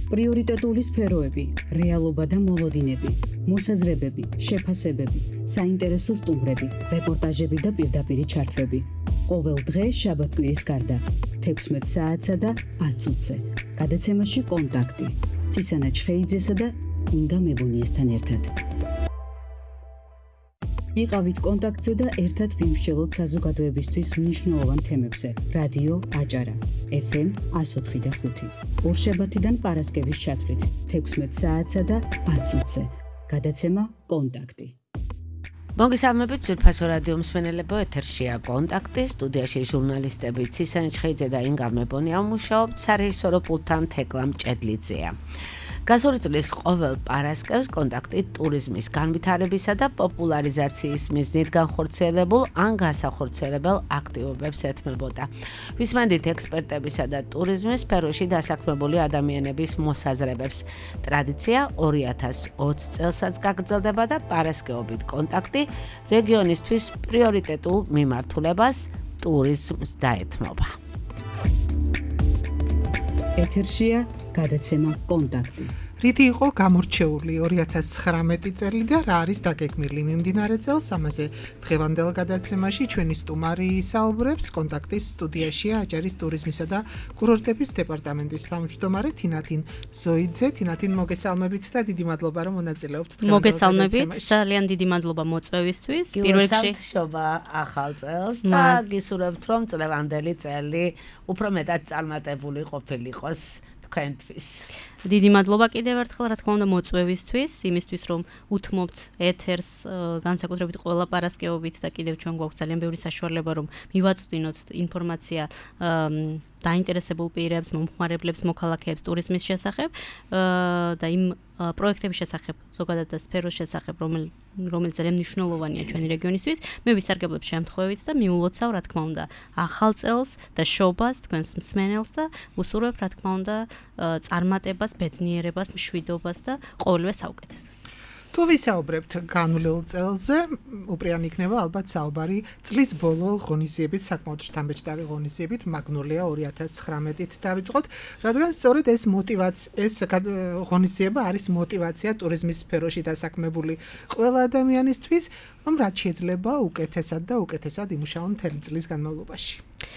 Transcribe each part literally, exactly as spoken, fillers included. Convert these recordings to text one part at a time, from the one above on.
პრიორიტეტული სფეროები, რეალობა და მოლოდინები, მოსაზრებები, შეფასებები, საინტერესო სტუმრები, რეპორტაჟები და პირდაპირი ჩართვები. ყოველ დღე შაბათ-კვირის გარდა, თექვსმეტ საათსა და ათ წუთზე. გადაცემაში კონტაქტი. წისანა ჩხეიძესა და ინგა მებუნიესთან ერთად. იყავით კონტაქტზე და ერთად ვიმსჯელოთ საზოგადოებისთვის მნიშვნელოვან თემებზე. რადიო აჭარა, ეფ ემ εκατო ოთხი და ხუთი. ორშაბათიდან პარასკევის ჩათვლით, თექვსმეტ საათსა და ათ წუთზე. გადაცემა კონტაქტი. მოგესალმებით ძვირფასო რადიო მსმენელებო, ეთერშია კონტაქტი, სტუდიაში ჟურნალისტები ცისანა ჩხეიძე და ინგა მებონია მუშაობთ, სარეჟისორო პულტთან თეკლა მჭედლიძეა. გასული წლის ყოველ პარასკევს კონტაქტი ტურიზმის განვითარებისა და პოპულარიზაციის მიზნით განხორციელებულ ან განსახორციელებელ აქტივობებს ეთმებოდა. ვისმენდით ექსპერტებისა და ტურიზმის სფეროში დასაქმებული ადამიანების მოსაზრებებს. ტრადიცია ორი ათას ოცი წელსაც გაგრძელდება და პარასკევობით კონტაქტი რეგიონისთვის პრიორიტეტულ მიმართულებას ტურიზმს დაეთმობა. ეთერშია გადაცემა კონტაქტი. რითი იყო გამორჩეული ორი ათას ცხრამეტი წელი და რა არის დაგეგმილი მიმდინარე წელს, ამაზე დღევანდელ გადაცემაში ჩვენი სტუმარი საუბრებს. კონტაქტის სტუდიაშია აჭარის ტურიზმისა და კურორტების დეპარტამენტის თავმჯდომარე თინათინ ზოიძე. თინათინ, მოგესალმებით და დიდი მადლობა რომ მონაწილეობთ დღევანდელ მოგესალმებით, ძალიან დიდი მადლობა მოწვევისთვის. პირველ რიგში შობა ახალ წელს და გისურვებთ რომ წლევანდელი წელი უფრო მეტად წარმატებული ყოფილიყოს თქვენთვის. დიდი მადლობა კიდევ ერთხელ, რა თქმა უნდა, მოწვევისთვის, იმისთვის რომ უთმობთ ეთერს განსაკუთრებით ყველა პარასკევობით და კიდევ ჩვენ გვაქვს ძალიან ბევრი საშუალება რომ მივაწვდინოთ ინფორმაცია დაინტერესებულ პირებს, მომხმარებლებს, მოქალაქეებს ტურიზმის შესახებ და იმ პროექტების შესახებ, ზოგადად და სფეროს შესახებ, რომელიც რომელიც ძალიან მნიშვნელოვანია ჩვენი რეგიონისთვის. მე ვისარგებლებ შემთხვევით და მიულოცავ, რა თქმა უნდა, ახალ წელს და შობას თქვენს მსმენელს და ვუსურვებ, რა თქმა უნდა, წარმატებას, ბედნიერებას, მშვიდობას და ყოველივე საუკეთესოს. თუ ვისაუბრებთ განვლილ წელზე, უპრიანი იქნება ალბათ საუბარი წლის ბოლო ღონისძიებით, საკმაოდ შთამბეჭდავი ღონისძიებით, მაგნოლია ორი ათას ცხრამეტით დავიწყოთ, რადგან სწორედ ეს მოტივაცია, ეს ღონისძიება არის მოტივაცია ტურიზმის სფეროში დასაქმებული ყველა ადამიანისთვის, რომ რაც შეიძლება უკეთესად და უკეთესად იმუშაონ მთელი წლის განმავლობაში.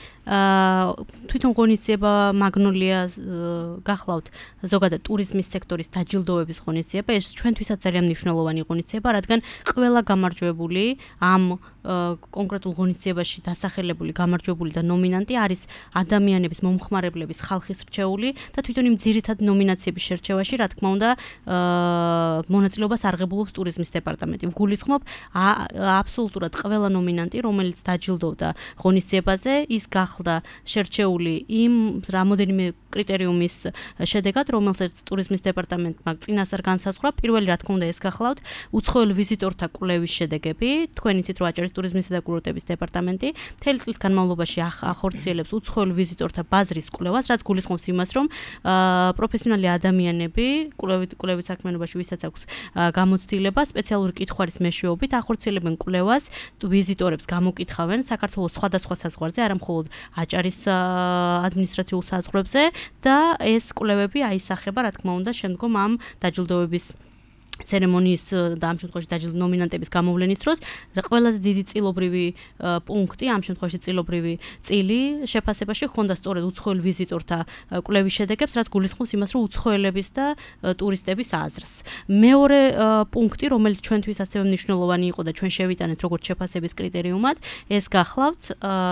აა თვითონ ღონისძიება მაგნოლია გახლავთ ზოგადად ტურიზმის სექტორის დაჯილდოების ღონისძიება. ეს ჩვენთვისაც ძალიან მნიშვნელოვანი ღონისძიება, რადგან ყველა გამარჯვებული ამ კონკრეტულ ღონისძიებაში დასახელებული გამარჯვებული და ნომინანტი არის ადამიანების, მომხმარებლების, ხალხის რჩეული და თვითონ იმ ძირითად ნომინაციების შერჩევაში, რა თქმა უნდა, მონაწილეობას არღებულობს ტურიზმის დეპარტამენტი. ვგულისხმობ აბსოლუტურად ყველა ნომინანტი, რომელიც დაჯილდოვდა ღონისძიებაზე, ის გახდა შერჩეული იმ რამოდენიმე კრიტერიუმის შედეგად, რომელსაც ტურიზმის დეპარტამენტმა წინასწარ განსაზღვრა. პირველი, რა თქმა უნდა, ეს გახლავთ უცხოელ ვიზიტორთა კვლევის შედეგები. თქვენ იცით, რომ აჭარის ტურიზმისა და კურორტების დეპარტამენტი მთელი წლის განმავლობაში ახორციელებს უცხოელ ვიზიტორთა ბაზრის კვლევას, რაც გულისხმობს იმას, რომ პროფესიონალი ადამიანები კვლევით კვლევით საქმიანობაში, ვისაც აქვს გამოცდილება, სპეციალური კითხვარის მეშვეობით ახორციელებენ კვლევას, ვიზიტორებს გამოკითხავენ საქართველოს სხვადასხვა საზღვარზე, არა მხოლოდ აჭარის ადმინისტრაციულ საზღვრებზე და ეს კვლევები აისახება, რა თქმა უნდა, შემდგომ ამ დაჯილდოების ცერემონიის და ამ შემთხვევაში დაჯილდო ნომინანტების გამოვლენის დროს ყველაზე დიდი წილობრივი პუნქტი, ამ შემთხვევაში წილობრივი წილი შეფასებაში ხონდა სწორედ უცხოელ ვიზიტორთა კვლევის შედეგებს, რაც გულისხმობს იმას, რომ უცხოელების და ტურისტების აზრს. მეორე პუნქტი, რომელიც ჩვენთვის ასევე მნიშვნელოვანი იყო და ჩვენ შევიტანეთ როგორც შეფასების კრიტერიუმად, ეს გახლავთ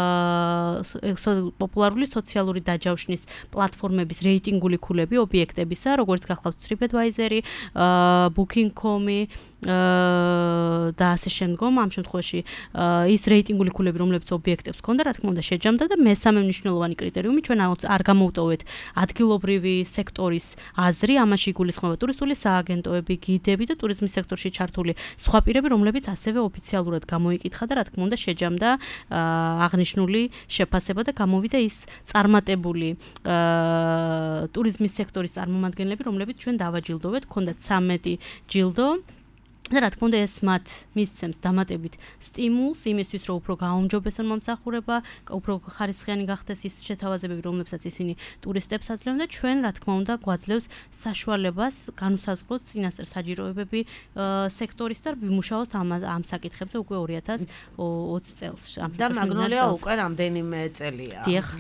პოპულარული სოციალური დაჯავშნის პლატფორმების რეიტინგული ქულები ობიექტებისა, როგორც გახლავთ TripAdvisor, Booking Booking dot com და ასე შემდგომ, ამ შემთხვევაში ის რეიტინგული ქულები, რომლებიც ობიექტებს ჰქონდა, რა თქმა უნდა, შეჯამდა და მესამე მნიშვნელოვანი კრიტერიუმი ჩვენ არ გამოვტოვეთ ადგილობრივი სექტორის აზრი, ამაში იგულისხმება ტურისტული სააგენტოები, გიდები და ტურიზმის სექტორში ჩართული სხვა პირები, რომლებიც ასევე ოფიციალურად გამოიკითხა და რა თქმა უნდა შეჯამდა აღნიშნული შეფასება და გამოვიდა ის წარმატებული ტურიზმის სექტორის წარმომადგენლები, რომლებიც ჩვენ დავაჯილდოვეთ, ჰქონდათ ცამეტი ჯილდო. და რა თქმა უნდა ეს მათ მისცემს დამატებით სტიმულს იმისთვის რომ უფრო გაუმჯობესონ მომსახურება, უფრო ხარისხიანი გახდეს ის შეთავაზებები რომლებსაც ისინი ტურისტებს აძლევენ და ჩვენ რა თქმა უნდა გვაძლევს საშუალებას განუსაზღვროთ წინასწარ საჯიროებები სექტორის და ვიმუშაოთ ამ ამ საკითხებზე უკვე ორი ათას ოცი წელს. და მაგნოლია უკვე რამდენიმე წელია. დიახ.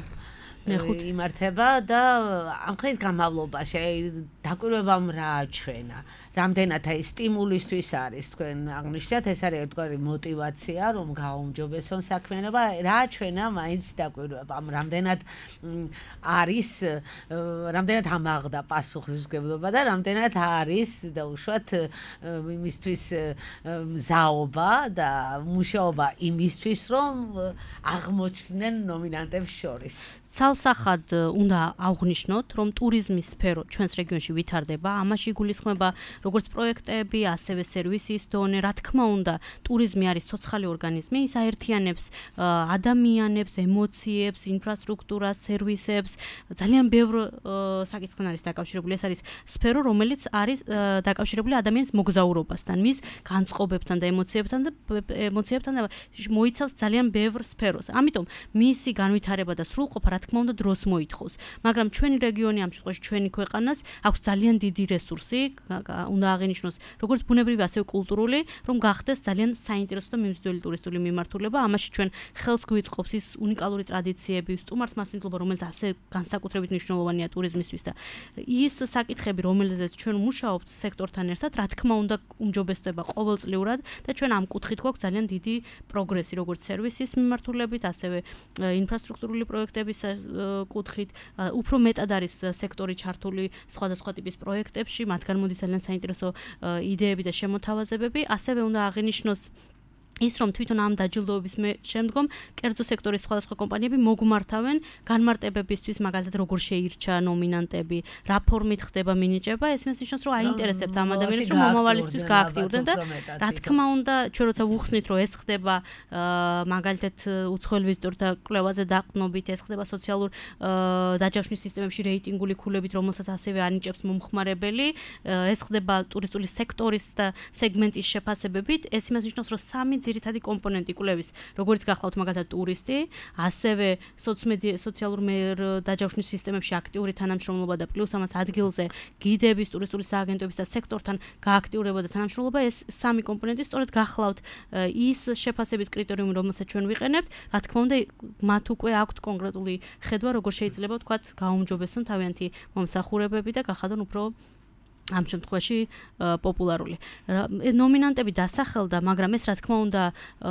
იმართება და ამ ხის განმავლობაში დაკვირვებამ რა აჩვენა. რამდენად აი სტიმულისთვის არის თქვენ აღნიშნეთ, ეს არის ერთგვარი мотиваცია, რომ გაუმჯობესონ საქმიანობა. რა აჩვენა მაინც დაკვირვებამ, რამდენად არის, რამდენად ამაღლდა პასუხისმგებლობა და რამდენად არის დაუშვათ იმისთვის მზაობა და მუშაობა იმისთვის, რომ აღმოჩნდნენ ნომინანტებს შორის. ცალსახად უნდა აღვნიშნოთ, რომ ტურიზმის სფერო ჩვენს რეგიონში ვითარდება, ამაში გულისხმება როგორც პროექტები, ასევე სერვისის დონე, რა თქმა უნდა, ტურიზმი არის ცოცხალი ორგანიზმი, ის აერთიანებს ადამიანებს, ემოციებს, ინფრასტრუქტურას, სერვისებს, ძალიან ბევრ საკითხთან არის დაკავშირებული. ეს არის სფერო, რომელიც არის დაკავშირებული ადამიანის მოგზაურობასთან, მის განწყობებთან და ემოციებთან და ემოციებთან და მოიცავს ძალიან ბევრ სფეროს. ამიტომ მისი განვითარება და სრულყოფა რა თქმა უნდა დროს მოითხოვს, მაგრამ ჩვენი რეგიონი ამ შემთხვევაში ჩვენი ქვეყანას აქვს ძალიან დიდი რესურსი, უნდა აღინიშნოს როგორც ბუნებრივი, ასევე კულტურული, რომ გახდეს ძალიან საინტერესო და მიმზიდველი ტურისტული მიმართულება. ამაში ჩვენ ხელს გვიწყობს ის უნიკალური ტრადიციები, სტუმართ მასპინძლობა, რომელიც ასე განსაკუთრებით მნიშვნელოვანია ტურიზმისთვის და ის საკითხები, რომელზეც ჩვენ მუშაობთ სექტორთან ერთად, რა თქმა უნდა, უმჯობესდება ყოველწლიურად და ჩვენ ამ კუთხით გვაქვს ძალიან დიდი პროგრესი, როგორც სერვისის მიმართულებით, ასევე ინფრასტრუქტურული პროექტების კუთხით. უფრო მეტად არის სექტორი ჩართული სხვადასხვა ტიპის პროექტებში, მათგან მოდის ძალიან საინტერესო იდეები და შემოთავაზებები. ასევე უნდა აღინიშნოს ის რომ თვითონ ამ დაჯილდოების შემდგომ კერძო სექტორის სხვადასხვა კომპანიები მოგმართავენ განმარტებებისთვის, მაგალითად როგორ შეირჩა ნომინანტები, რა ფორმით ხდება მინიჭება, ეს ნიშნავს რომ აინტერესებთ ამ ადამიანებს რომ მომავალისთვის გააქტიურდნენ და რა თქმა უნდა ჩვენ როცა ვუხსნით რომ ეს ხდება მაგალითად უცხოელ ვიზიტორთა კვლევაზე დაყრდნობით, ეს ხდება სოციალურ დაჯავშნის სისტემებში რეიტინგული ქულებით, რომელსაც ასევე ანიჭებს მომხმარებელი, ეს ხდება ტურისტული სექტორის და სეგმენტის შეფასებებით, ეს იმას ნიშნავს რომ სამი ძირითადი კომპონენტი კვლევის, როგორც გახლავთ მაგალითად ტურისტი, ასევე სოციმედია სოციალურ დაჯავშნის სისტემებში აქტიური თანამშრომლობა და პლუს ამას ადგილზე გიდების, ტურისტული სააგენტოების და სექტორთან გააქტიურება და თანამშრომლობა, ეს სამი კომპონენტი სწორედ გახლავთ ის შეფასების კრიტერიუმი, რომელსაც ჩვენ ვიყენებთ. რა თქმა უნდა, მათ უკვე აქვთ კონკრეტული ხედვა, როგორ შეიძლება ვთქვათ, გაუმჯობესონ თავიანთი მომსახურებები და გახადონ უფრო ამ შემთხვევაში პოპულარული. ნომინანტები დასახელდა, მაგრამ ეს რა თქმა უნდა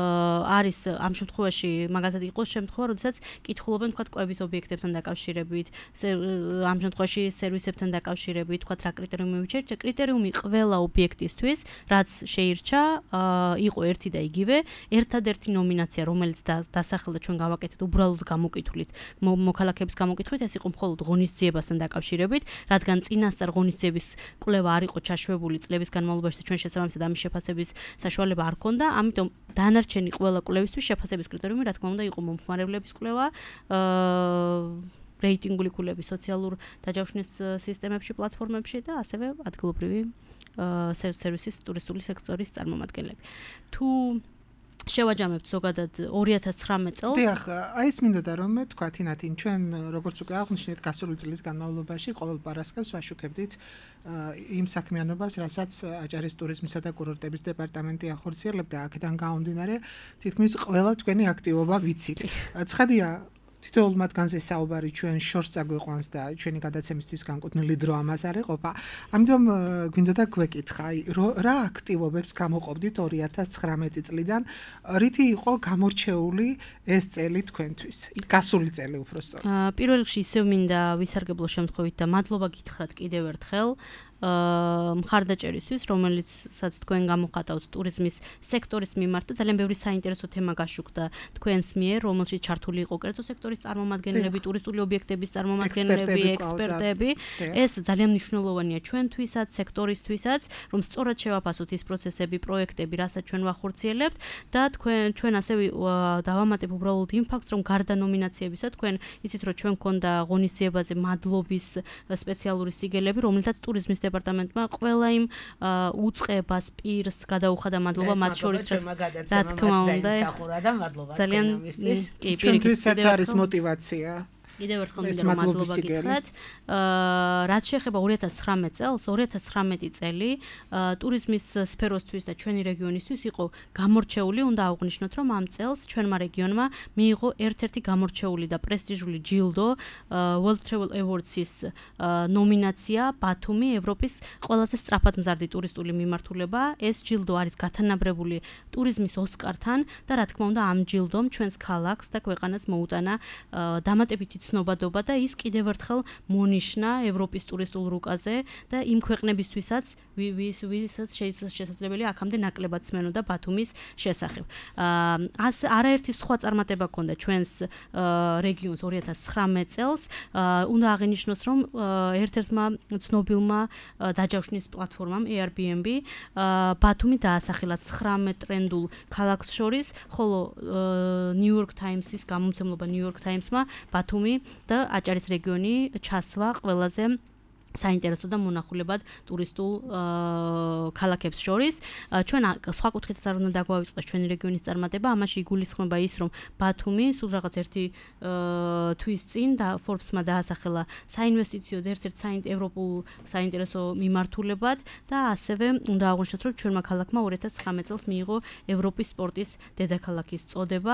არის ამ შემთხვევაში მაგალითად იყოს შემთხვევა, როდესაც კითხულობენ თქვათ კვების ობიექტებთან დაკავშირებით, ამ შემთხვევაში სერვისებთან დაკავშირებით, თქვათ რა კრიტერიუმები შეირჩა. კრიტერიუმი ყველა ობიექტისთვის, რაც შეირჩა, იყო ერთი და იგივე, ერთადერთი ნომინაცია, რომელიც დასახელდა ჩვენ გავაკეთეთ უბრალოდ გამოკითვლით, მოქალაქეების გამოკითხვით, ეს იყო მხოლოდ ღონისძიებასთან დაკავშირებით, რადგან წინასწარ ღონისძიების კვლევა არ იყო ჩაშვებული წლების განმავლობაში და ჩვენ შესაბამისად ამის შეფასების საშუალება არ ქონდა, ამიტომ დანარჩენი ყველა კვლევისთვის შეფასების კრიტერიუმი რა თქმა უნდა იყო მომხმარებლების კვლევა, რეიტინგული ქულები სოციალურ დაჯავშნის სისტემებში, პლატფორმებში და ასევე ადგილობრივი სერვისის ტურისტული სექტორის წარმომადგენლები. თუ შევაჯამებთ ზოგადად ორი ათას ცხრამეტ წელს. დიახ, აი ეს მინდოდა რომ მე თქვა თინათინ ჩვენ როგორც უკვე აღნიშნეთ გასული წლის განმავლობაში ყოველ პარასკევს ვაშუქებდით იმ საქმიანობას, რასაც აჭარის ტურიზმისა და კურორტების დეპარტამენტი ახორციელებდა, აქედან გამომდინარე თითქმის ყველა თქვენი აქტივობა ვიცით. ცხადია თითოეულ მათგანზე საუბარი ჩვენ შორს წაგვიყვანს და ჩვენი გადაცემისთვის განკუთვნილი დრო ამას არ ეყოფა. ამიტომ გვინდოდა გვეკითხა, რა აქტივობებს გამოყოფდით ორი ათას ცხრამეტი წლიდან, რითი იყო გამორჩეული ეს წელი თქვენთვის, გასული წელი უბრალოდ. პირველ რიგში ისევ მინდა ვისარგებლო შემთხვევით და მადლობა გითხრათ კიდევ ერთხელ მხარდაჭერისთვის, რომელიცაც თქვენ გამოხატავთ ტურიზმის სექტორის მიმართ და ძალიან ბევრი საინტერესო თემა გაშუქდა თქვენს მიერ, რომელშიც ჩართული იყო კერძო სექტორის წარმომადგენლები, ტურისტული ობიექტების წარმომადგენლები, ექსპერტები. ეს ძალიან მნიშვნელოვანია ჩვენთვისაც, სექტორისთვისაც, რომ სწორად შევაფასოთ ის პროცესები, პროექტები, რასაც ჩვენ ვახორციელებთ და თქვენ ჩვენ ასევე დავამატებ უბრალოდ იმ ფაქტს, რომ გარდა ნომინაციებისა თქვენ იცით, რომ ჩვენ გქონდა ღონისძიებაზე მადლობის სპეციალური სიგელები, რომელთაც ტურიზმის დეპარტამენტმა ყველა იმ უწყებას პირს გადაუხადა მადლობა მათ შორის რა თქმა უნდა ძალიან ჩვენთვისაც არის мотивация კიდევ ერთხელ მინდა მადლობა გითხრათ. აა რაც შეეხება ორი ათას ცხრამეტ წელს, ორი ათას ცხრამეტი წელი ტურიზმის სფეროსთვის და ჩვენი რეგიონისთვის იყო გამორჩეული, უნდა აღვნიშნოთ, რომ ამ წელს ჩვენმა რეგიონმა მიიღო ერთ-ერთი გამორჩეული და პრესტიჟული ჯილდო World Travel Awards-ის ნომინაცია ბათუმი ევროპის ყველაზე სწრაფად მზარდი ტურისტული მიმართულება. ეს ჯილდო არის გათანაბრებული ტურიზმის ოსკართან და რა თქმა უნდა ამ ჯილდომ ჩვენს ქალაქს და ქვეყანას მოუტანა დამატებითი ცნობადობა და ის კიდევ ერთხელ მონიშნა ევროპის ტურისტულ რუკაზე და იმ ქვეყნებისთვისაც ვისაც შესაძლებელია აქამდე ნაკლებად სმენოდა ბათუმის შესახებ. აა არაერთი სხვა წარმატება ჰქონდა ჩვენს რეგიონს ორი ათას ცხრამეტ წელს. უნდა აღინიშნოს, რომ ერთ-ერთმა ცნობილმა დაჯავშნის პლატფორმამ Airbnb ბათუმი დაასახელა ცხრამეტ ტრენდულ ქალაქს შორის, ხოლო New York Times-ის გამომცემლობა New York Times-მა ბათუმი და აჭარის რეგიონი ჩასვა ყველაზე საინტერესო და მონახულებად ტურისტულ ქალაქებს შორის. ჩვენ სხვა კუთხითაც არ უნდა დაგვავიწყოს ჩვენი რეგიონის წარმატება, ამაში იგულისხმება ის, რომ ბათუმი სულ რაღაც ერთი თვის წინ და Forbes-მა დაასახელა საინვესტიციო ერთ-ერთ ევროპულ საინტერესო მიმართულებად და ასევე უნდა აღვნიშნოთ, რომ ჩვენმა ქალაქმა ორი ათას ცხრამეტ წელს მიიღო ევროპის სპორტის დედაქალაქის წოდება.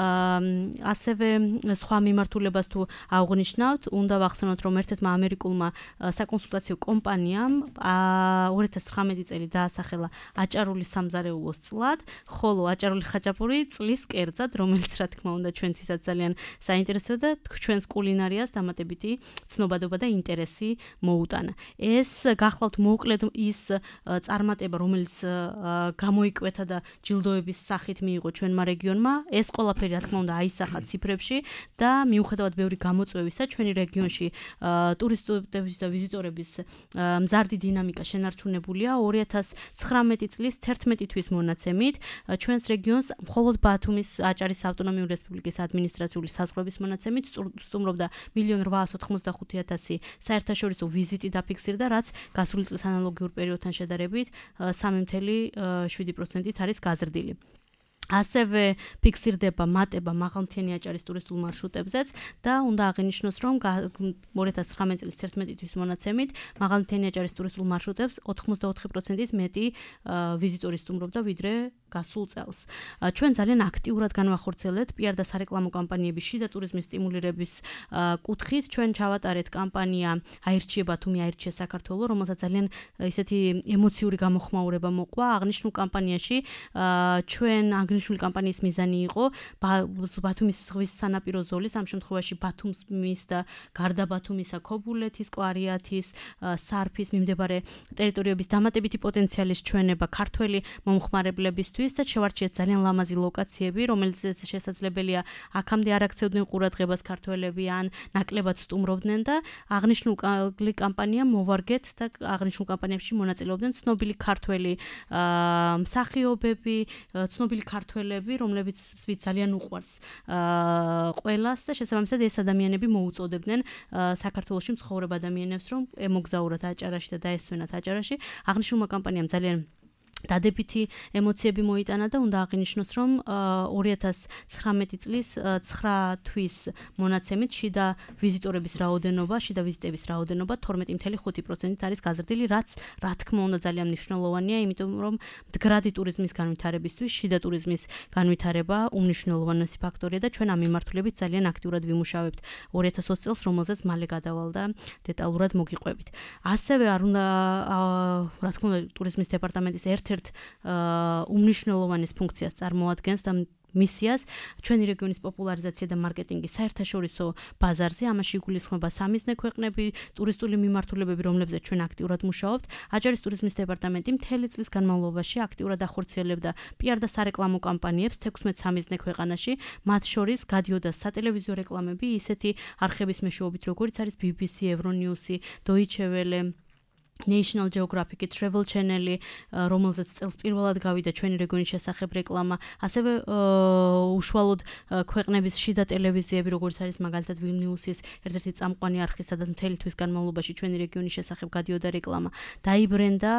ასევე სხვა მიმართულებას თუ აღვნიშნავთ, უნდა ვახსენოთ, რომ ერთ-ერთმა ამერიკულმა საკონსულტაციო კომპანიამ ორი ათას ცხრამეტი წელი დაასახელა აჭარული სამზარეულოს წლად, ხოლო აჭარული ხაჭაპური წლის კერძად, რომელიც რა თქმა უნდა ჩვენთვისაც ძალიან საინტერესოა და ჩვენს კულინარიას დამატებითი ცნობადობა და ინტერესი მოუტანა. ეს გახლავთ მოკლედ ის წარმატება, რომელიც გამოიკვეთა და ჯილდოების სახით მიიღო ჩვენმა რეგიონმა. ეს ყველაფერი რა თქმა უნდა აისახა ციფრებში და მიუხედავად ბევრი გამოწვევისა, ჩვენი რეგიონში ტურისტების და ვიზიტორების მზარდი დინამიკა შენარჩუნებულია. ორი ათას ცხრამეტი წლის თერთმეტი თვის მონაცემით ჩვენს რეგიონს მხოლოდ ბათუმის აჭარის ავტონომიური რესპუბლიკის ადმინისტრაციული საზღვრების მონაცემით სტუმრობდა მილიონ რვაას ოთხმოცდახუთი ათასი საერთაშორისო ვიზიტი დაფიქსირდა, რაც გასული წლის ანალოგიურ პერიოდთან შედარებით სამი ათეული შვიდი პროცენტით არის გაზრდილი. ასევე ფიქსირდება მატება მაღალმთიანი აჭარის ტურისტულ მარშრუტებზეც და უნდა აღინიშნოს, რომ ორი ათას ცხრამეტ წლის თერთმეტი თვის მონაცემით მაღალმთიანი აჭარის ტურისტულ მარშრუტებს ოთხმოცდაოთხი პროცენტით მეტი ვიზიტორი სტუმრობდა ვიდრე გასულ წელს. ჩვენ ძალიან აქტიურად განვახორციელებთ პიარ და სარეკლამო კამპანიების შიდა ტურიზმის სტიმულირების კუთხით. ჩვენ ჩავატარეთ კამპანია აირჩიე ბათუმი, აირჩიე საქართველო, რომელსაც ძალიან ისეთი ემოციური გამოხმაურება მოყვა. აღნიშნულ კამპანიაში ჩვენ აღნიშნული კამპანიის მიზანი იყო ბათუმის ზღვის სანაპირო ზოლის, ამ შემთხვევაში ბათუმის და გარდა ბათუმისა ქობულეთის, კვარიათის, სარფის მიმდებარე ტერიტორიების დამატებითი პოტენციალის ჩვენება ქართველი მომხმარებლებისთვის და შევარჩიეთ ძალიან ლამაზი ლოკაციები, რომელიც შესაძლებელია აქამდე არ აქცევდნენ ყურადღებას ქართველები ან ნაკლებად სტუმრობდნენ და აღნიშნული კამპანია მოვარგეთ და აღნიშნულ კამპანიებში მონაწილეობდნენ ცნობილი ქართველი მსახიობები, ცნობილი ქართველები, რომლებიც ძალიან უყვარს ყველას და შესაბამისად ეს ადამიანები მოუწოდებდნენ საქართველოში მცხოვრებ ადამიანებს, რომ ემოგზაურათ აჭარაში და დაესვენათ აჭარაში. აღნიშნულმა კამპანიამ ძალიან დადებითი ემოციები მოიტანა და უნდა აღინიშნოს, რომ ორი ათას ცხრამეტი წლის ცხრა თვის მონაცემით შიდა ვიზიტორების რაოდენობა, შიდა ვიზიტების რაოდენობა თორმეტი ათეული ხუთი პროცენტით არის გაზრდილი, რაც რა თქმა უნდა ძალიან მნიშვნელოვანია, იმიტომ რომ მდგრადი ტურიზმის განვითარებისთვის შიდა ტურიზმის განვითარება უმნიშვნელოვანესი ფაქტორია და ჩვენ ამ მიმართულებით ძალიან აქტიურად ვიმუშავებთ ორი ათას ოცი წელს, რომელზეც მალე გადავალ და დეტალურად მოგიყვებით. ასევე არ უნდა რა თქმა უნდა ტურიზმის დეპარტამენტის ერთ ერთ უმნიშვნელოვანეს ფუნქციას წარმოადგენს და მისიას ჩვენი რეგიონის პოპულარიზაცია და მარკეტინგი საერთაშორისო ბაზარზე. ამაში იგულისხმება სამიზნე ქვეყნები, ტურისტული მიმართულებები, რომლებზეც ჩვენ აქტიურად მუშაობთ. აჭარის ტურიზმის დეპარტამენტი მთელი წლის განმავლობაში აქტიურად ახორციელებდა პიარ და სარეკლამო კამპანიებს თექვსმეტ სამიზნე ქვეყანაში. მათ შორის გადიოდა სატელევიზიო რეკლამები ისეთი არხების მეშვეობით, როგორიც არის ბი ბი სი, ევრონიუსი, დოიჩე ველე, National Geographic-ი Travel Channel-ი, რომელზეც წელს პირველად გავიდა ჩვენი რეგიონის შესახებ რეკლამა, ასევე უშუალოდ ქვეყნების შიდა ტელევიზიები, როგორც არის მაგალითად ვილნიუსის ერთ-ერთი წამყვანი არხი, სადაც მთელი თვის განმავლობაში ჩვენი რეგიონის შესახებ გადიოდა რეკლამა, დაიბრენდა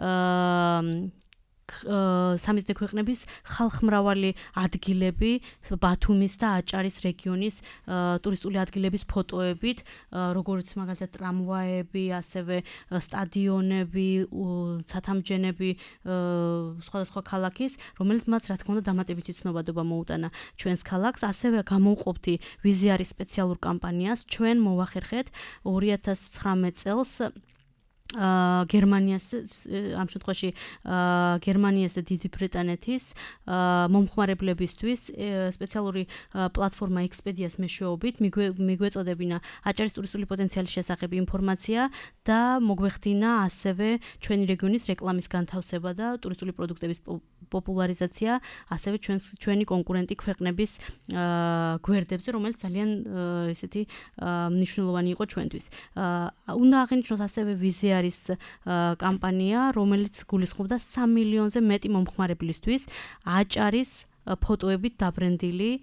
სამიზნე ქვეყნების ხალხმრავალი ადგილები ბათუმის და აჭარის რეგიონის ტურისტული ადგილების ფოტოებით, როგორც მაგალითად ტრამვაები, ასევე სტადიონები, ცათამბჯენები სხვადასხვა ქალაქის, რომელიც მას რა თქმა უნდა დამატებითი ცნობადობა მოუტანა ჩვენს ქალაქს, ასევე გამოვყოფდი ვიზიარის სპეციალურ კამპანიას, ჩვენ მოვახერხეთ ორი ათას ცხრამეტ წელს გერმანიას ამ შემთხვევაში გერმანიას და დიდი ბრიტანეთის მომხმარებლებისთვის სპეციალური პლატფორმა ექსპედიას მეშვეობით მიგვეწოდებინა აჭარის ტურისტული პოტენციალის შესახებ ინფორმაცია და მოგვეხდინა ასევე ჩვენი რეგიონის რეკლამის განთავსება და ტურისტული პროდუქტების პოპულარიზაცია, ასევე ჩვენს ჩვენი კონკურენტი ქვეყნების გვერდებზე, რომელიც ძალიან ესეთი მნიშვნელოვანი იყო ჩვენთვის. უნდა აღინიშნოს ასევე ვიზია არის კამპანია, რომელიც გულისხმობდა სამ მილიონზე მეტი მომხმარებლისთვის აჭარის ფოტოებით დაბრენდილი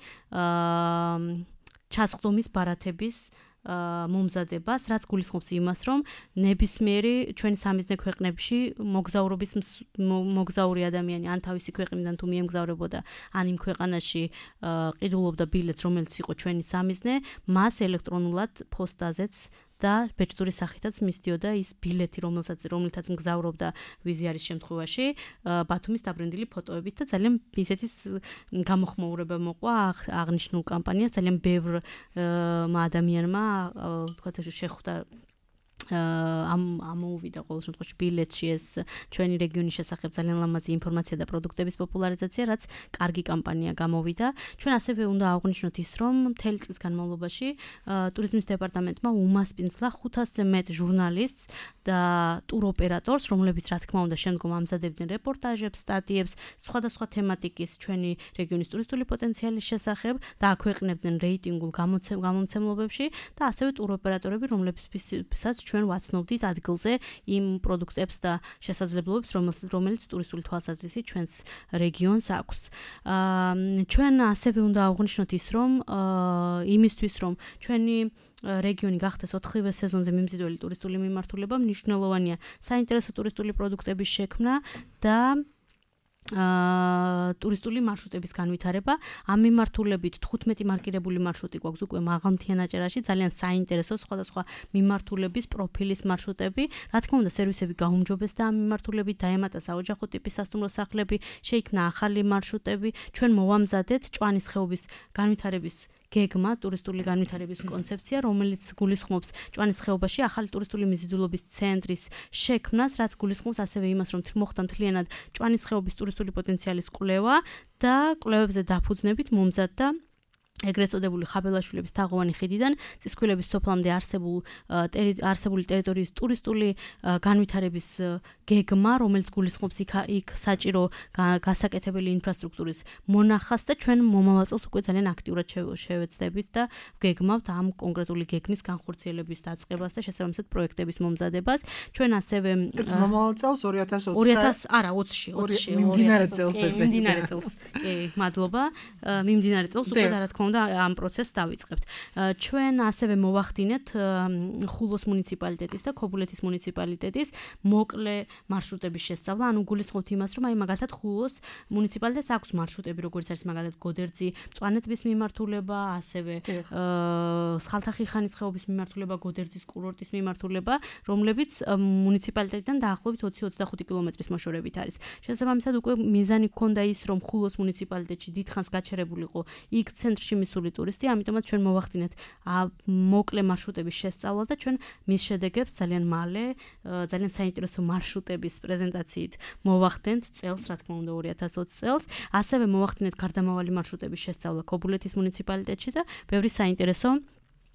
ჩასხდომის ბარათების მომზადებას, რაც გულისხმობს იმას, რომ ნებისმიერი ჩვენი სამიზნე ქვეყნებში მოგზაურობის მოგზაური ადამიანი ან თავისი ქვეყნიდან თუ მიემგზავრებოდა, ან იმ ქვეყანაში ყიდულობდა ბილეთს, რომელიც იყო ჩვენი სამიზნე, მას ელექტრონულად პოსტაზეც და ბეჭდური სახითაც მისდიოდა ის ბილეთი, რომელსაც რომელთაც მგზავრობდა ვიზიარის შემთხვევაში, ბათუმის დაბრენდილი ფოტოებით და ძალიან ისეთი გამოხმაურება მოყვა აღნიშნულ კამპანიას, ძალიან ბევრ ადამიანმა თქვათ შეხვდა ამ ამოვიდა ყოველ შემთხვევაში ბილეთში ეს ჩვენი რეგიონის შესახებ ძალიან ლამაზი ინფორმაცია და პროდუქტების პოპულარიზაცია, რაც კარგი კამპანია გამოვიდა. ჩვენ ასევე უნდა აღვნიშნოთ ის, რომ მთელი წლის განმავლობაში ტურიზმის დეპარტამენტმა უმასპინძლა ხუთასზე მეტ ჟურნალისტს და ტუროპერატორს, რომლებიც რა თქმა უნდა შემდგომ ამზადებდნენ რეპორტაჟებს, სტატიებს, სხვადასხვა თემატიკის ჩვენი რეგიონის ტურისტული პოტენციალის შესახებ და აქვეყნებდნენ რეიტინგულ გამომცემლობებში და ასევე ტუროპერატორები, რომლებსაც ჩვენ ვაცნობდით ადგილზე იმ პროდუქტებს და შესაძლებლობებს, რომელიც ტურისტული თვალსაზრისით ჩვენს რეგიონს აქვს. ჩვენ ასევე უნდა აღვნიშნოთ ის, რომ იმისთვის, რომ ჩვენი რეგიონი გახდეს ოთხივე სეზონზე მიმზიდველი ტურისტული მიმართულება, მნიშვნელოვანია საინტერესო ტურისტული პროდუქტების შექმნა და ტურისტული მარშრუტების განვითარება. ამ მიმართულებით თხუთმეტი მარკირებული მარშრუტი გვაქვს უკვე მაღალმთიან აჭარაში, ძალიან საინტერესო სხვადასხვა მიმართულების პროფილის მარშრუტები. რა თქმა უნდა, სერვისები გაუმჯობესდა ამ მიმართულებით, დაემატა საოჯახო ტიპის სასტუმრო სახლები, შეიქმნა ახალი მარშრუტები. ჩვენ მოვამზადეთ ჭვანის ხეობის განვითარების გეგმა, ტურისტული განვითარების კონცეფცია, რომელიც გულისხმობს ჭვანის ხეობაში ახალი ტურისტული მიზიდულობის ცენტრის შექმნას, რაც გულისხმობს ასევე იმას, რომ მოხდა მთლიანად ჭვანის ხეობის ტურისტული პოტენციალის კვლევა და კვლევებზე დაფუძნებით მომზადდა ეგრეთ წოდებული ხაბელაშვილების თაღოვანი ხიდიდან წისქვილების სოფლამდე არსებულ არსებული ტერიტორიის ტურისტული განვითარების გეგმა, რომელიც გულისხმობს იქ იქ საჭირო გასაკეთებელი ინფრასტრუქტურის მონახას და ჩვენ მომავალ წელს უკვე ძალიან აქტიურად შევეცდებით და გეგმავთ ამ კონკრეტული გეგმის განხორციელების დაწყებას და შესაბამისად პროექტების მომზადებას. ჩვენ ასევე ეს მომავალ წელს ორი ათას ოცი ორი ათას არა ოცში ოცში მიმდინარე წელს ესე მიმდინარე წელს კი მადლობა მიმდინარე წელს უკვე და რა თქმა უნდა ამ პროცესს დავიწყებთ. ჩვენ ასევე მოვახდინეთ ხულოს მუნიციპალიტეტის და ქობულეთის მუნიციპალიტეტის მოკლე მარშრუტების შესწავლა, ანუ გულისხმობთ იმას, რომ აი მაგალითად ხულოს მუნიციპალიტეტს აქვს მარშრუტები, როგორც არის მაგალითად გოდერძი, მწვანეთბის მიმართულება, ასევე სხალთახიხანის ხეობის მიმართულება, გოდერძის კურორტის მიმართულება, რომლებიც მუნიციპალიტეტიდან დაახლოებით ოცი ოცდახუთი კილომეტრის მოშორებით არის. შესაბამისად უკვე მიზანი გქონდა ის, რომ ხულოს მუნიციპალიტეტში დიდხანს გაჩერებულიყო იქ ცენტრში მისული ტურისტი, ამიტომაც ჩვენ მოვახდინეთ მოკლე მარშრუტების შესწავლა და ჩვენ მის შედეგებს ძალიან მალე, ძალიან საინტერესო მარშრუტების პრეზენტაციით მოვახდენთ წელს, რა თქმა უნდა ორი ათას ოცი წელს. ასევე მოვახდინეთ გარდამავალი მარშრუტების შესწავლა ქობულეთის მუნიციპალიტეტში და ბევრი საინტერესო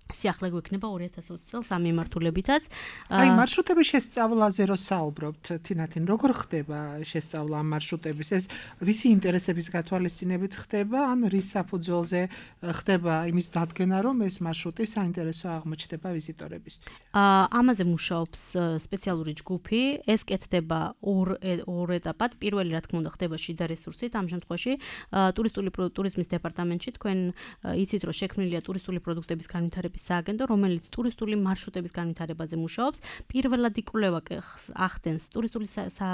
სიახლე გვექნება ორი ათას ოცი წელს ამ მიმართულებითაც. აი მარშრუტების შესწავლაზე რო საუბრობთ, თინათინ, როგორ ხდება შესწავლა ამ მარშრუტების? ეს ვისი ინტერესების გათვალისწინებით ხდება, ან რის საფუძველზე ხდება იმის დადგენა, რომ ეს მარშრუტი საინტერესო აღმოჩნდება ვიზიტორებისთვის? აა ამაზე მუშაობს სპეციალური ჯგუფი. ეს კეთდება ორ ორ ეტაპად. პირველი, რა თქმა უნდა, ხდება შიდა რესურსით. ამ შემთხვევაში ტურისტული ტურიზმის დეპარტამენტში თქვენ იცით, რომ შექმნილია ტურისტული პროდუქტების განვითარების სააგენტო, რომელიც ტურისტული მარშრუტების განვითარებაზე მუშაობს. პირველად იკვლევა ახდენს ტურისტული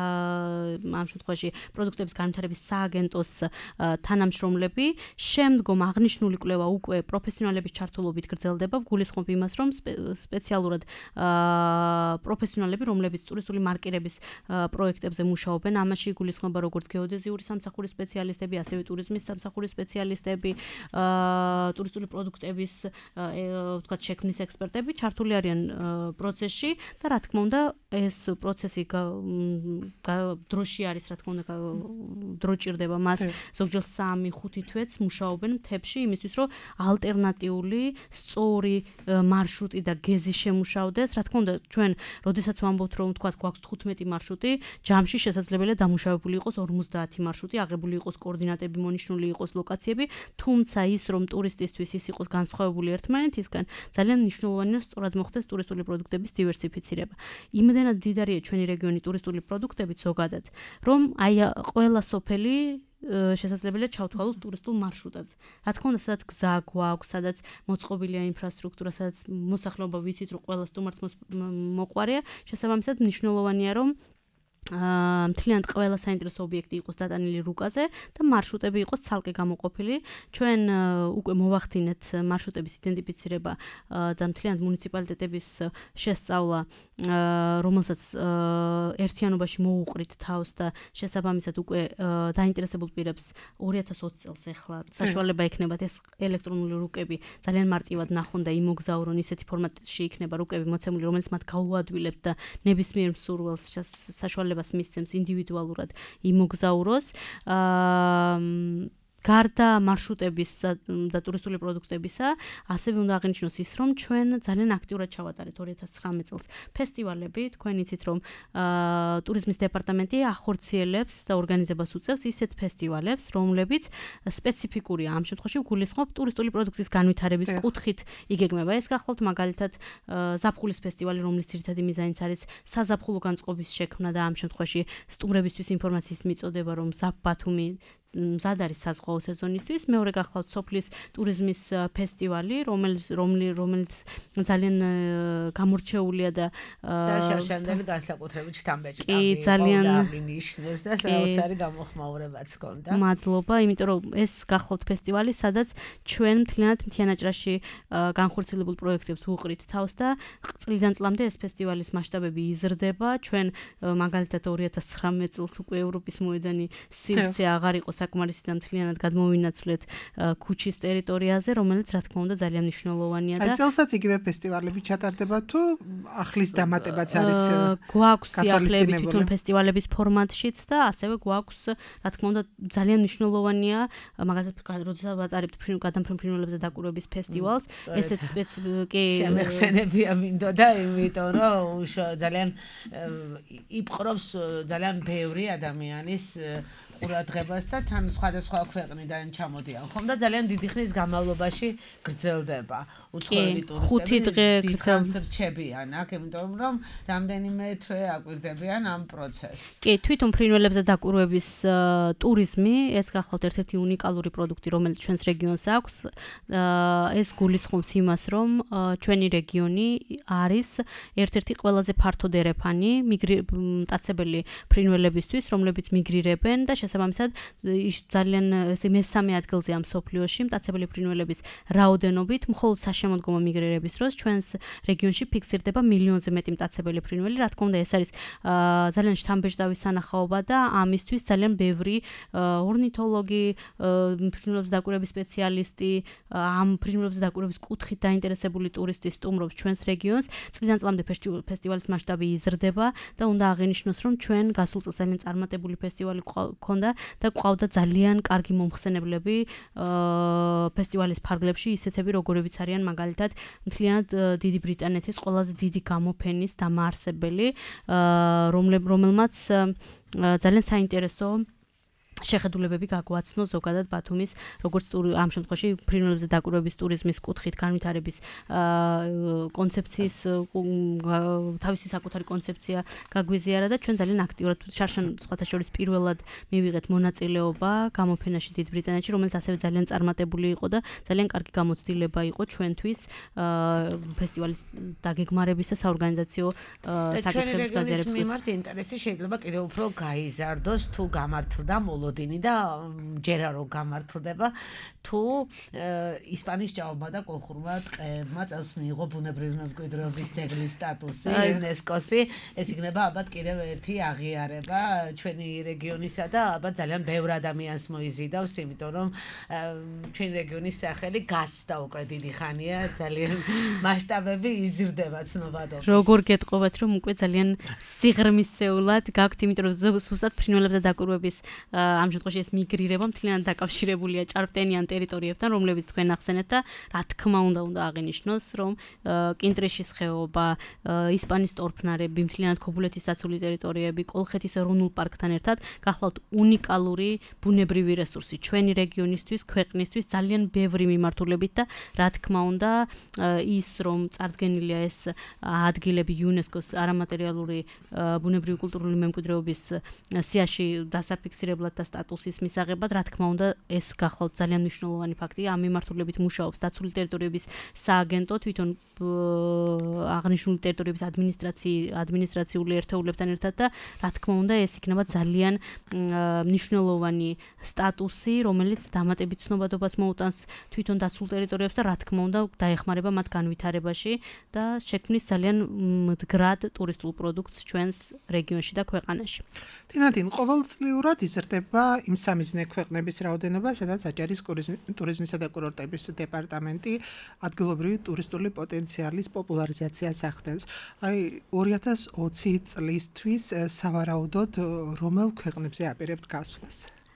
ამ შემთხვევაში პროდუქტების განვითარების სააგენტოს თანამშრომლები. შემდგომ აღნიშნული კვლევა უკვე პროფესიონალების ჩართულობით გრძელდება. ვგულისხმობ იმას, რომ სპეციალურად პროფესიონალები, რომლებიც ტურისტული მარკირების პროექტებზე მუშაობენ, ამაში იგულისხმება როგორც გეოდეზიური სამსახურის სპეციალისტები, ასევე ტურიზმის სამსახურის სპეციალისტები, ტურისტული პროდუქტების ვთქვათ შექმნის ექსპერტები ჩართული არიან პროცესში და რა თქმა უნდა ეს პროცესი დროში არის, რა თქმა უნდა დრო ჭირდება მას ზოგჯერ სამი ხუთი თვეც მუშაობენ მთებში იმისთვის რომ ალტერნატიული სწორი მარშრუტი და გეზი შემუშავდეს. რა თქმა უნდა ჩვენ როდესაც ვამბობთ რომ ვთქვათ გვაქვს თხუთმეტი მარშრუტი, ჯამში შესაძლებელია დამუშავებული იყოს ორმოცდაათი მარშრუტი, აღებული იყოს კოორდინატები, მონიშნული იყოს ლოკაციები, თუმცა ის რომ ტურისტისთვის ის იყოს განსხვავებული ერთმანეთისგან ძალიან მნიშვნელოვანია სწორად მოხდეს ტურისტული პროდუქტების დივერსიფიცირება. იმდენად მდიდარია ჩვენი რეგიონი ტურისტული პროდუქტებით ზოგადად, რომ აი ყველა სოფელი შესაძლებელია ჩავთვალოთ ტურისტულ მარშრუტად. რა თქმა უნდა, სადაც გზა გვაქვს, სადაც მოწყობილია ინფრასტრუქტურა, სადაც მოსახლეობა ვიცით, რომ ყველა სტუმართს მოყვარია, შესაბამისად მნიშვნელოვანია, რომ მთლიანად ყველა საინტერესო ობიექტი იყოს დატანილი რუკაზე და მარშრუტები იყოს ცალკე გამოყოფილი. ჩვენ უკვე მოვახდინეთ მარშრუტების იდენტიფიცირება და მთლიანად მუნიციპალიტეტების შესწავლა, რომელსაც ერთიანობაში მოუყრით თავს და შესაბამისად უკვე დაინტერესებულ პირებს ორი ათას ოცი წელს ახლა საშუალება ექნებათ ეს ელექტრონული რუკები ძალიან მარტივად ნახონ და იმოგზაურონ ისეთი ფორმატში იქნება რუკები მოცემული, რომელიც მათ გაუადვილებთ და ნებისმიერ მსურველს საშუალება მისცემს ინდივიდუალურად იმოგზაუროს. აა გარდა მარშრუტების და ტურისტული პროდუქტებისა, ასევე უნდა აღინიშნოს ის, რომ ჩვენ ძალიან აქტიურად ჩავატარეთ ორი ათას ცხრამეტ წელს ფესტივალები. თქვენ იცით, რომ ტურიზმის დეპარტამენტი ახორციელებს და ორგანიზებას უწევს ისეთ ფესტივალებს, რომლებიც სპეციფიკურია. ამ შემთხვევაში ვგულისხმობ ტურისტული პროდუქტის განვითარების კუთხით იგეგმება. ეს გახლავთ მაგალითად ზაფხულის ფესტივალი, რომლის ძირითადი მიზანიც არის საზაფხულო განწყობის შექმნა და ამ შემთხვევაში სტუმრებისთვის ინფორმაციის მიწოდება, რომ ბათუმი მზად არის საზღვაო სეზონისთვის. მეორე გახლავთ სოფლის ტურიზმის ფესტივალი, რომელიც რომელიც ძალიან გამორჩეულია და და შარშანდელი განსაკუთრებით შთამბეჭდავი ძალიან ნიშნეს და საოცარი გამოხმაურებაც ჰქონდა. მადლობა, იმიტომ რომ ეს გახლავთ ფესტივალი, სადაც ჩვენ მთლიანად მთიანაჭრაში განხორციელებულ პროექტებს ვუყრით თავს და წლიდან წლამდე ეს ფესტივალის მასშტაბები იზრდება. ჩვენ მაგალითად ორი ათას ცხრამეტ წელს უკვე ევროპის მოედანი სივრცე აღარ იყო საკმარისი და მთლიანად გადმოვინაცვლეთ ქუჩის ტერიტორიაზე, რომელიც რა თქმა უნდა ძალიან მნიშვნელოვანია და აი წელსაც იგივე ფესტივალები ჩატარდება თუ ახლის დამატებაც არის გვაქვს სიახლეები თვითონ ფესტივალების ფორმატშიც და ასევე გვაქვს რა თქმა უნდა ძალიან მნიშვნელოვანია მაგალითად როდესაც ვატარებთ გადამფრენებლებზე დაკვირვების ფესტივალს, ესეც სპეციფიკი შემეხსენებია მინდოდა, იმიტომ რომ ძალიან იპყრობს ძალიან ბევრი ადამიანის ყურადღებას და თან სხვადასხვა ქვეყნიდან ჩამოდიან. ხომ და ძალიან დიდი ხნის განმავლობაში გრძელდება. უცხოელი ტურისტები ხუთი დღე გრძელდებიან აქ, იმიტომ რომ რამდენიმე თვე აკვირდებიან ამ პროცესს. კი, თვითონ ფრინველებზე დაკვირვების ტურიზმი, ეს გახლავთ ერთ-ერთი უნიკალური პროდუქტი, რომელიც ჩვენს რეგიონს აქვს. ეს გულისხმობს იმას, რომ ჩვენი რეგიონი არის ერთ-ერთი ყველაზე ფართო დერეფანი მტაცებელი ფრინველებისთვის, რომლებიც მიგრირებენ და შესაბამისად ძალიან ესე მესამე ადგილზე ამ სოფლიოში მტაცებელი ფრინველების რაოდენობით, მხოლოდ საშემოდგომო მიგრირების დროს ჩვენს რეგიონში ფიქსირდება მილიონზე მეტი მტაცებელი ფრინველი. რა თქმა უნდა, ეს არის ძალიან შთამბეჭდავი სანახაობა და ამისთვის ძალიან ბევრი ორნითოლოგი, ფრინველების დაკვირვების სპეციალისტი, ამ ფრინველების დაკვირვების კუთხით დაინტერესებული ტურისტი სტუმრობს ჩვენს რეგიონს. წლიდან წლამდე ფესტივალის მასშტაბი იზრდება და უნდა აღინიშნოს, რომ ჩვენ გასულ წელს ძალიან წარმატებული ფესტივალი ჰქონდა და ყავდა ძალიან კარგი მომხსენებლები ფესტივალის ფარგლებში, ისეთები როგორებიც არიან მაგალითად მთლიანად დიდი ბრიტანეთის ყველაზე დიდი გამოფენის დამაარსებელი, რომელმაც ძალიან საინტერესო შეხედულებები გაგვაცნო ზოგადად ბათუმის როგორც ამ შემთხვევაში ფრინველებზე დაკვირვების ტურიზმის კუთხით განვითარების კონცეფციის თავისი საკუთარი კონცეფცია გაგვიზიარა და ჩვენ ძალიან აქტიურად შარშან სხვათა შორის პირველად მივიღეთ მონაწილეობა გამოფენაში დიდ ბრიტანეთში, რომელიც ასევე ძალიან წარმატებული იყო და ძალიან კარგი გამოცდილება იყო ჩვენთვის ფესტივალის დაგეგმარების და საორგანიზაციო საკითხების გაზიარების მიმართ ინტერესი შეიძლება კიდევ უფრო გაიზარდოს თუ გამართლდა დინი და ჯერა რო გამართლდება თუ ისპანის ჭაობმა და კოლხურმა ტყეებმა წელს მიიღო ბუნებრივი მემკვიდრეობის ძეგლის სტატუსი იუნესკოსი ეს იქნება ალბათ კიდევ ერთი აღიარება ჩვენი რეგიონისა და ალბათ ძალიან ბევრ ადამიანს მოიზიდავს იმიტომ რომ ჩვენი რეგიონის სახელი გასდა უკვე დიდი ხანია ძალიან მასშტაბები იზრდება ცნობადობის როგორ გეტყობათ რომ უკვე ძალიან სიღრმისეულად გაქვთ იმიტომ რომ ზუსტად ფრინველებზე დაკვირვების ამ შემთხვევაში ეს მიგრირება მთლიანად დაკავშირებულია ჭარბტენიან ტერიტორიებთან, რომლებიც თქვენ ახსენეთ და რა თქმა უნდა უნდა აღინიშნოს, რომ კინტრიშის ხეობა, ისპანის ტორფნარები, მთლიანად ქობულეთის დაცული ტერიტორიები, კოლხეთის ეროვნულ პარკთან ერთად გახლავთ უნიკალური ბუნებრივი რესურსი ჩვენი რეგიონისთვის, ქვეყნისთვის ძალიან ბევრი მიმართულებით და რა თქმა უნდა ის რომ წარდგენილია ეს ადგილები იუნესკოს არამატერიალური ბუნებრივი კულტურული მემკვიდრეობის სიაში დასაფიქსირებლად და სტატუსის მისაღებად, რა თქმა უნდა, ეს გახლავთ ძალიან მნიშვნელოვანი ფაქტია. ამ მიმართულებით მუშაობს დაცული ტერიტორიების სააგენტო, თვითონ აღნიშნული ტერიტორიების ადმინისტრაციის ადმინისტრაციული ერთეულებთან ერთად და რა თქმა უნდა, ეს იქნება ძალიან მნიშვნელოვანი სტატუსი, რომელიც დამატებით ცნობადობას მოუტანს თვითონ დაცულ ტერიტორიებს და რა თქმა უნდა, დაეხმარება მათ განვითარებაში და შექმნის ძალიან მდგრად ტურისტულ პროდუქტს ჩვენს რეგიონში და ქვეყანაში. თინათინ ყოველწლიურად იზრდება იმ სამიზნე ქვეყნების რაოდენობა, სადაც აჭარის ტურიზმისა და კურორტების დეპარტამენტი ადგილობრივი ტურისტული პოტენციალის პოპულარიზაციას ახდენს. აი ორი ათას ოცი წლისთვის სავარაუდოდ რომელ ქვეყნებზე აპირებთ გასვლას?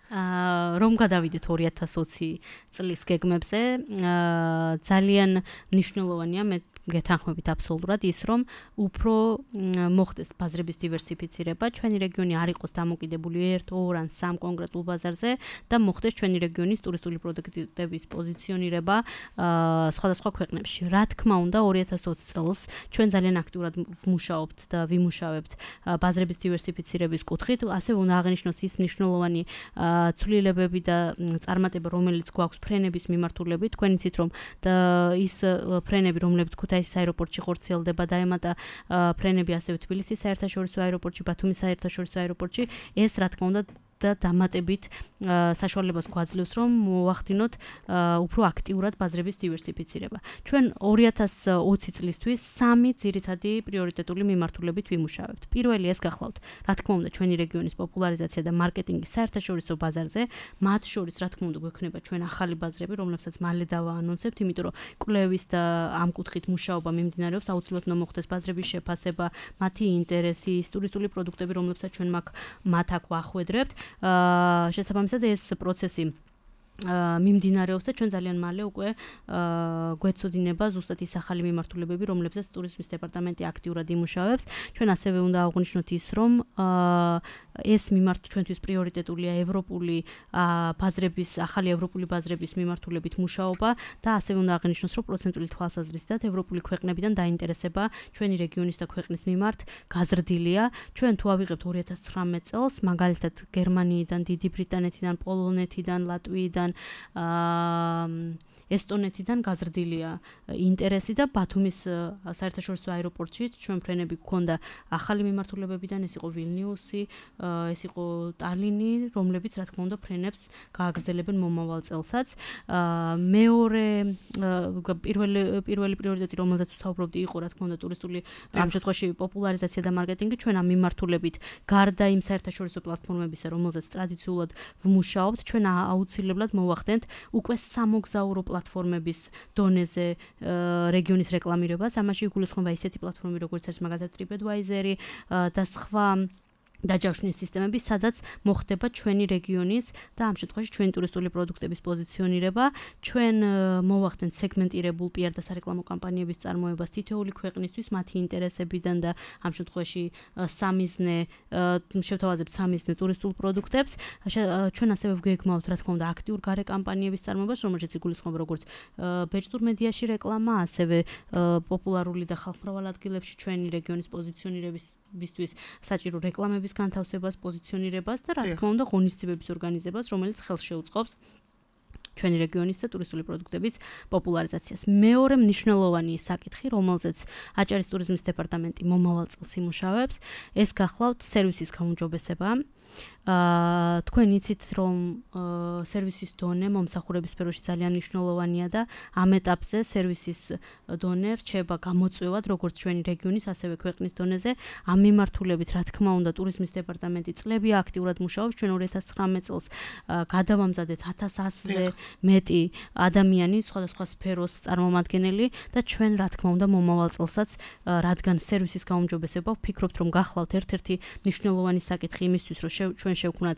რომ გადავიდეთ ორი ათას ოცი წლის გეგმებზე, ძალიან მნიშვნელოვანია მე გეთანხმებით აბსოლუტურად ის რომ უფრო მოხდეს ბაზრების დივერსიფიცირება, ჩვენი რეგიონი არ იყოს დამოკიდებული ერთ, ორ ან სამ კონკრეტულ ბაზარზე და მოხდეს ჩვენი რეგიონის ტურისტული პროდუქტების პოზიციონირება სხვადასხვა ქვეყნებში. რა თქმა უნდა, ორი ათას ოცი წელს ჩვენ ძალიან აქტიურად ვმუშაობთ და ვიმუშავებთ ბაზრების დივერსიფიცირების კუთხით, ასევე უნდა აღინიშნოს ის მნიშვნელოვანი ცვლილებები და წარმატება, რომელიც გვაქვს ფრენების მიმართულებით. თქვენ იცით რომ და ის ფრენები, რომლებიც ქუთაისის აეროპორტში ხორციელდება და ემატა ფრენები ასევე თბილისის საერთაშორისო აეროპორტში, ბათუმის საერთაშორისო აეროპორტში, ეს რა თქმა უნდა და დამატებით საშუალებას გვაძლევს რომ მოვახდინოთ უფრო აქტიურად ბაზრების დივერსიფიცირება. ჩვენ ორი ათას ოცი წლისთვის სამი ძირითადი პრიორიტეტული მიმართულებით ვიმუშავებთ. პირველი ეს გახლავთ, რა თქმა უნდა, ჩვენი რეგიონის პოპულარიზაცია და მარკეტინგი საერთაშორისო ბაზარზე, მათ შორის რა თქმა უნდა გვექნება ჩვენ ახალი ბაზრები, რომლებსაც მალე დავაანონსებთ, იმიტომ რომ კვლევის და ამ კუთხით მუშაობა მიმდინარეობს, აუცილებლად უნდა მოხდეს ბაზრების შეფასება, მათი ინტერესი, ტურისტული პროდუქტები, რომლებსაც ჩვენ მათ აქ ვახვედრებთ. შესაბამისად ეს პროცესი მიმდინარეობს და ჩვენ ძალიან მალე უკვე გვეცოდინება ზუსტად ის ახალი მიმართულებები, რომლებსაც ტურიზმის დეპარტამენტი აქტიურად იმუშავებს. ჩვენ ასევე უნდა აღვნიშნოთ ის, რომ ეს მიმართ ჩვენთვის პრიორიტეტულია ევროპული ბაზრების, ახალი ევროპული ბაზრების მიმართულებით მუშაობა და ასევე უნდა აღვნიშნოს, რომ პროცენტული თვალსაზრისით ევროპული ქვეყნებიდან დაინტერესება ჩვენი რეგიონის და ქვეყნის მიმართ გაზრდილია. ჩვენ თუ ავიღებთ ორი ათას ცხრამეტ წელს, მაგალითად გერმანიიდან, დიდი ბრიტანეთიდან, პოლონეთიდან, ლატვიიდან, ესტონეთიდან გაზრდილია ინტერესი და ბათუმის საერთაშორისო აეროპორტში ჩვენ ფრენები გქონდა ახალი მიმართულებებიდან, ეს იყო ვილნიუსი, ეს იყო ტალინი, რომლებიც რა თქმა უნდა ფრენებს გააგრძელებენ მომავალ წელსაც. მეორე პირველი პირველი პრიორიტეტი, რომელზეც ვსაუბრობდი, იყო რა თქმა უნდა ტურისტული ამ შემთხვევაში პოპულარიზაცია და მარკეტინგი. ჩვენ ამ მიმართულებით გარდა იმ საერთაშორისო პლატფორმებისა, რომელზეც ტრადიციულად ვმუშაობთ, ჩვენ აუცილებლად მოვახდენთ უკვე სამოგზაურო პლატფორმების დონეზე რეგიონის რეკლამირებას. ამაში იგულისხმება ისეთი პლატფორმები, როგორც არის მაგალითად TripAdvisor და სხვა დაჯავშნის სისტემები, სადაც მოხდება ჩვენი რეგიონის და ამ შემთხვევაში ჩვენი ტურისტული პროდუქტების პოზიციონირება, ჩვენ მოვახდენთ სეგმენტირებულ პი არ და სარეკლამო კამპანიების წარმოებას თითოეული ქვეყნისთვის მათი ინტერესებიდან და ამ შემთხვევაში სამიზნე შევთავაზებთ სამიზნე ტურისტულ პროდუქტებს. ჩვენ ასევე ვგეგმავთ, რა თქმა უნდა, აქტიურ გარე კამპანიების წარმოებას, რომელშიც იგულისხმება როგორც ბეჭდურ მედიაში რეკლამა, ასევე პოპულარული და ხალხმრავალ ადგილებში ჩვენი რეგიონის პოზიციონირების ბისთვის საჭირო რეკლამების განთავსებას, პოზიციონირებას და რა თქმა უნდა ღონისძიებების ორგანიზებას, რომელიც ხელს შეუწყობს ჩვენი რეგიონის და ტურისტული პროდუქტების პოპულარიზაციას. მეორე მნიშვნელოვანი საკითხი, რომელზეც აჭარის ტურიზმის დეპარტამენტი მომავალ წელს იმუშავებს, ეს გახლავთ სერვისის გაუმჯობესება. აა თქვენ იცით, რომ სერვისის დონე მომსახურების სფეროში ძალიან მნიშვნელოვანია და ამ ეტაპზე სერვისის დონე რჩება გამოწვევად როგორც ჩვენი რეგიონის, ასევე ქვეყნის დონეზე. ამ მიმართულებით, რა თქმა უნდა, ტურიზმის დეპარტამენტი წლები აქტიურად მუშაობს. ჩვენ ორი ათას ცხრამეტ წელს გადავამზადეთ ათას ასზე მეტი ადამიანი, სხვადასხვა სფეროს წარმომადგენელი და ჩვენ, რა თქმა უნდა, მომავალ წელსაც, რადგან სერვისის გაუმჯობესება, ვფიქრობთ, რომ გახლავთ ერთ-ერთი მნიშვნელოვანი საკითხი იმისთვის, რომ ჩვენ შევქმნათ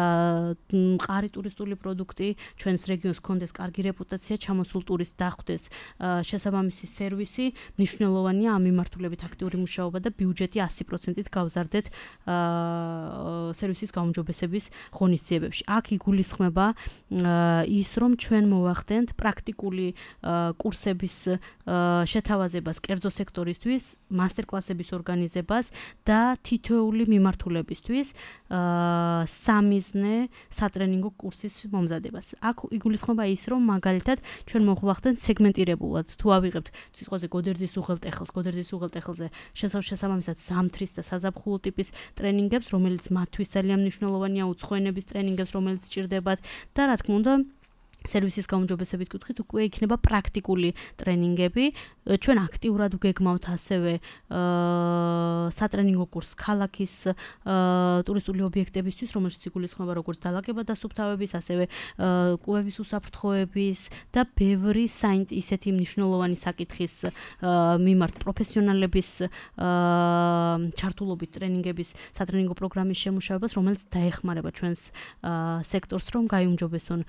მყარი ტურისტული პროდუქტი, ჩვენს რეგიონს ჰქონდეს კარგი რეპუტაცია, ჩამოსულ ტურისტს დახვდეს შესაბამისი სერვისი, მნიშვნელოვანია ამ მიმართულებით აქტიური მუშაობა და ბიუჯეტი ასი პროცენტით გავზარდეთ სერვისის გაუმჯობესების ღონისძიებებში. აქ იგულისხმება ის, რომ ჩვენ მოვახდენთ პრაქტიკული კურსების შეთავაზებას კერძო სექტორისთვის, მასტერკლასების ორგანიზებას და თითოეული მიმართულებისთვის სამიზნე სატრენინგო კურსის მომზადებას. აქ იგულისხმება ის, რომ მაგალითად ჩვენ მოვახდენთ სეგმენტირებულად, თუ ავიღებთ სიტყვაზე გოდერძის უღელტეხილს, გოდერძის უღელტეხილზე შესაბამისად ზამთრის და საზაფხულო ტიპის ტრენინგებს, რომელიც მათთვის ძალიან მნიშვნელოვანია, უცხოენების ტრენინგებს, რომელიც სჭირდებათ და რა თქმა უნდა სერვისის გაუმჯობესებით კუთხით უკვე იქნება პრაქტიკული ტრენინგები. ჩვენ აქტიურად ვგეგმავთ ასევე სატრენინგო კურსს ქალაქის ტურისტული ობიექტებისთვის, რომელშიც იგულისხმება როგორც დალაგება და სუფთავების, ასევე კუების უსაფრთხოების და ბევრი ისეთი მნიშვნელოვანი საკითხის მიმართ პროფესიონალების ჩართულობით ტრენინგების სატრენინგო პროგრამის შემუშავებას, რომელიც დაეხმარება ჩვენს სექტორს, რომ გაიუმჯობესონ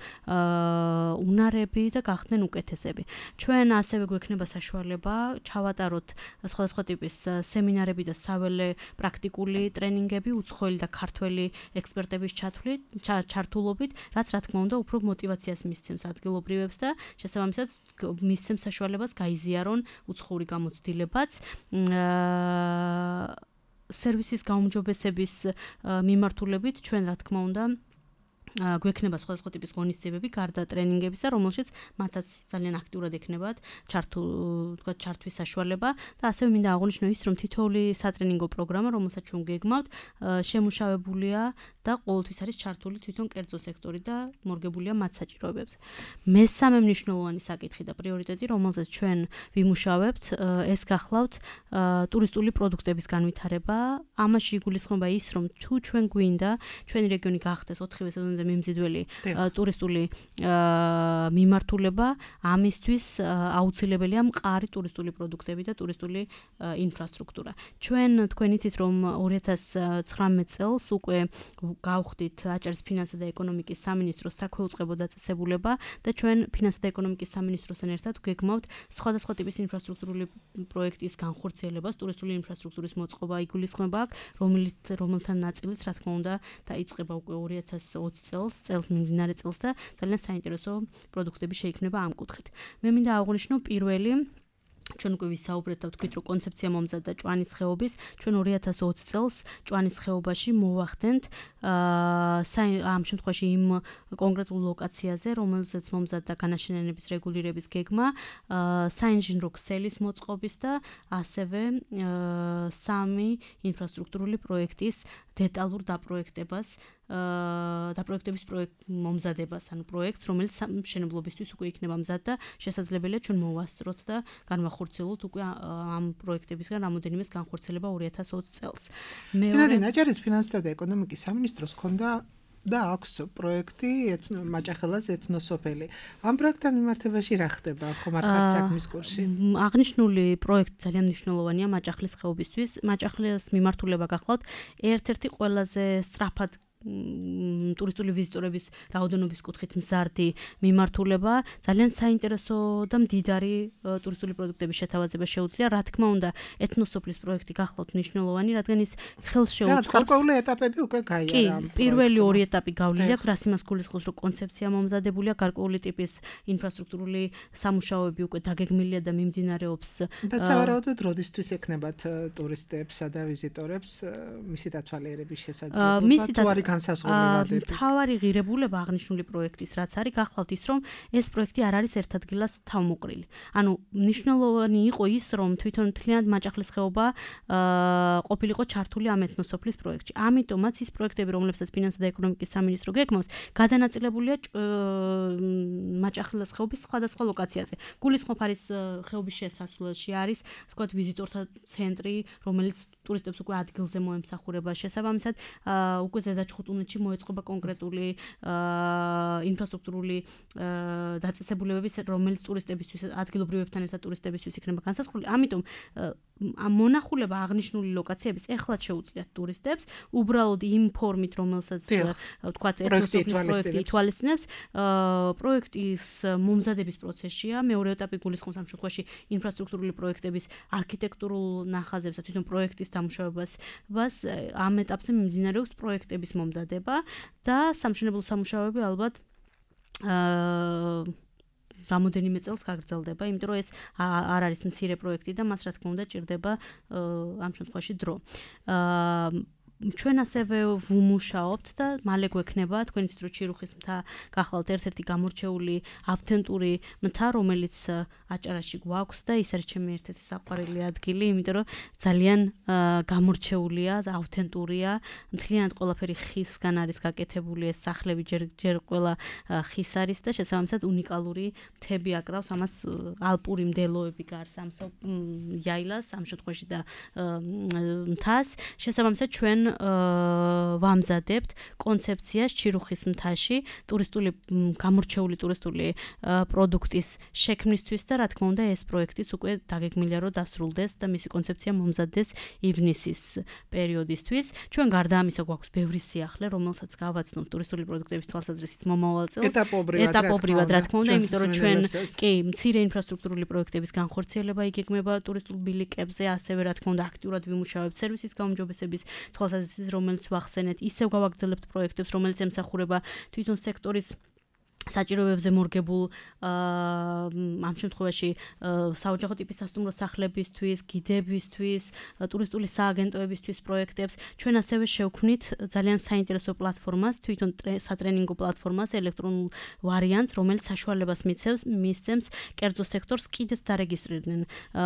უნარები და გახდნენ უკეთესები. ჩვენ ასევე გვექნება საშუალება ჩავატაროთ სხვადასხვა ტიპის სემინარები და საველე პრაქტიკული ტრენინგები უცხოელი და ქართველი ექსპერტების ჩათვლით, ჩართულობით, რაც რა თქმა უნდა უფრო мотиваციას მისცემს ადგილობრივებს და შესაბამისად მისცემს საშუალებას გაიზიარონ უცხოური გამოცდილებაც. სერვისის გაუმჯობესების მიმართულებით ჩვენ რა თქმა უნდა გვექნება სხვადასხვა ტიპის ღონისძიებები, გარდა ტრენინგებისა, რომელშიც მათაც ძალიან აქტიურად ექნებათ ჩართულ, თქვა, ჩართვის საშუალება და ასევე მინდა აღვნიშნო ის, რომ თითოეული სატრენინგო პროგრამა, რომელსაც ჩვენ გეგმავთ, შემუშავებულია და ყოველთვის არის ჩართული თვითონ კერძო სექტორი და მორგებულია მათ საჭიროებებზე. მესამე მნიშვნელოვანი საკითხი და პრიორიტეტი, რომელზეც ჩვენ ვიმუშავებთ, ეს გახლავთ ტურისტული პროდუქტების განვითარება. ამაში იგულისხმება ის, რომ თუ ჩვენ გვინდა ჩვენი რეგიონი გახდეს ოთხივე სეზონზე მიმზიდველი ტურისტული მიმართულება, ამისთვის აუცილებელია მყარი ტურისტული პროდუქტები და ტურისტული ინფრასტრუქტურა. ჩვენ თქვენ იცით, რომ ორი ათას ცხრამეტ წელს უკვე გავხდით აჭარის ფინანსთა და ეკონომიკის სამინისტროს საქვეუწყებო დაწესებულება და ჩვენ ფინანსთა და ეკონომიკის სამინისტროსთან ერთად გეგმავთ სხვადასხვა ტიპის ინფრასტრუქტურული პროექტის განხორციელებას, ტურისტული ინფრასტრუქტურის მოწყობა იგულისხმება, რომელიც რომელთა ნაწილიც რა თქმა უნდა დაიწყება უკვე ორი ათას ოცი წელს, წელს მიმდინარე წელს და ძალიან საინტერესო პროდუქტები შეიქმნება ამ კუთხით. მე მინდა აღვნიშნო პირველი ჩვენ უკვე ვისაუბრეთ და ვთქვით, რომ კონცეფცია მომზადდა ჭვანის ხეობის. ჩვენ ორი ათას ოცი წელს ჭვანის ხეობაში მოვახდენთ ამ შემთხვევაში იმ კონკრეტულ ლოკაციაზე, რომელზეც მომზადდა განაშენიანების რეგულირების გეგმა, საინჟინრო ქსელის მოწყობის და ასევე სამი ინფრასტრუქტურული პროექტის დეტალურ დაპროექტებას დაპროექტების პროექტ მომზადებას, ანუ პროექტს, რომელიც მშენებლობისთვის უკვე იქნება მზად და შესაძლებელია ჩვენ მოვასწროთ და განვახორციელოთ უკვე ამ პროექტებისგან რამოდენიმეს განხორციელება ორი ათას ოცი წელს. მეორე აჭარის ფინანსთა და ეკონომიკის სამინისტროს ჰქონდა და აქვს პროექტი მაჭახელას ეთნოსოფელი. ამ პროექტთან მიმართებაში რა ხდება? ხომ არ ხართ საქმის კურსში? აღნიშნული პროექტი ძალიან მნიშვნელოვანია მაჭახლის ხეობისთვის. მაჭახლის მიმართულება გახლავთ ერთ-ერთი ყველაზე სწრაფად ტურისტული ვიზიტორების რაოდენობის კუთხით მზარდი მიმართულება, ძალიან საინტერესო და მდიდარი ტურისტული პროდუქტების შეთავაზება შეუძლია. რა თქმა უნდა, ეთნოსოფლის პროექტი გახლავთ მნიშვნელოვანი, რადგან ის ხელს შეუწყობს. და გარკვეული ეტაპები უკვე გაიარა. კი, პირველი ორი ეტაპი გავლილი აქვს, რას იმას გულისხმობს, რომ კონცეფცია მომზადებულია, გარკვეული ტიპის ინფრასტრუქტურული სამუშაოები უკვე დაგეგმილია და მიმდინარეობს. და სავარაუდოდ როდისთვის ექნებათ ტურისტებსა და ვიზიტორებს მისი დათვალიერების შესაძლებლობა? განსაზღვრავებადები. თავარი ღირებულება აღნიშნული პროექტის, რაც არის გახლავთ ის, რომ ეს პროექტი არ არის ერთ ადგილას თავმოყრილი. ანუ მნიშვნელოვანი იყო ის, რომ თვითონ მთლიანად მაჭახლის ხეობა ყოფილიყო ჩართული ამ ეთნოსოფლის პროექტში. ამიტომაც ის პროექტები, რომლებსაც ფინანსთა და ეკონომიკის სამინისტრო გეგმავს, გადანაწილებულია მაჭახლის ხეობის სხვადასხვა ლოკაციაზე. გულისხმობ არის ხეობის შესასვლელში არის, ვთქვათ, ვიზიტორთა ცენტრი, რომელიც ტურისტებს უკვე ადგილზე მოემსახურება. შესაბამისად, უკვე ზედაჩხუტუნეთში მოეწყობა კონკრეტული ინფრასტრუქტურული დაწესებულებების, რომელიც ტურისტებისთვის, ადგილობრივებთან ერთად ტურისტებისთვის იქნება განსაზღვრული. ამიტომ ამ მონახულება აღნიშნული ლოკაციების ეხლაც შეუძლიათ ტურისტებს, უბრალოდ იმ ფორმით, რომელსაც ვთქვათ, ეთნოსოფლის პროექტი ითვალისწინებს, პროექტის მომზადების პროცესშია. მეორე ეტაპი გულისხმობს ამ შემთხვევაში ინფრასტრუქტურული პროექტების არქიტექტურულ ნახაზებს და თვითონ პროექტის დამუშავებას. ამ ეტაპზე მიმდინარეობს პროექტების მომზადება და სამშენებლო სამუშაოები ალბათ აა რამოდენიმე წელს გაგრძელდება, იმიტომ რომ ეს არ არის მცირე პროექტი და მას რა თქმა უნდა ჭირდება ამ შემთხვევაში დრო. აა ჩვენ ასევე ვუმუშაობთ და მალე გვექნება თქვენი თვითონ ჩირუხის მთა გახლავთ ერთ-ერთი გამორჩეული ავთენტური მთა, რომელიც აჭარაში გვაქვს და ის არის ჩემი ერთ-ერთი საყვარელი ადგილი, იმიტომ რომ ძალიან გამორჩეულია, ავთენტურია, მთლიანად ყველაფერი ხისგან არის გაკეთებული, ეს სახლები ჯერ ჯერ ყველა ხის არის და შესაბამისად უნიკალური მთები აკრავს, ამას ალპური მდელოები გარს ამ იაილას, ამ შემთხვევაში და მთას. შესაბამისად ჩვენ ვამზადებთ კონცეფციას ჩირუხის მთაში ტურისტული გამორჩეული ტურისტული პროდუქტის შექმნისთვის და რა თქმა უნდა ეს პროექტიც უკვე დაგეგმილია რომ დასრულდეს და მისი კონცეფცია მომზადდეს ივნისის პერიოდისთვის. ჩვენ გარდა ამისა გვაქვს ბევრი სიახლე, რომელსაც გავაცნობთ ტურისტული პროდუქტების თვალსაზრისით მომავალ წელს. ეტაპობრივად რა თქმა უნდა, იმიტომ რომ ჩვენ კი მცირე ინფრასტრუქტურული პროექტების განხორციელება იგეგმება ტურისტულ ბილიკებზე, ასევე რა თქმა უნდა აქტიურად ვიმუშავებთ სერვისის გაუმჯობესების თვალსაზრისით, რომელიც ვახსენეთ, ისევ გავაგრძელებთ პროექტებს, რომელიც ემსახურება თვითონ სექტორის საჭიროებებზე მორგებულ ამ შემთხვევაში საოჯახო ტიპის სასტუმრო სახლებისთვის, გიდებისთვის, ტურისტული სააგენტოებისთვის პროექტებს. ჩვენ ასევე შევქმნით ძალიან საინტერესო პლატფორმას, თვითონ სატრენინგო პლატფორმას, ელექტრონულ ვარიანტს, რომელიც საშუალებას მისცემს მისცემს კერძო სექტორს კიდეც დარეგისტრირდნენ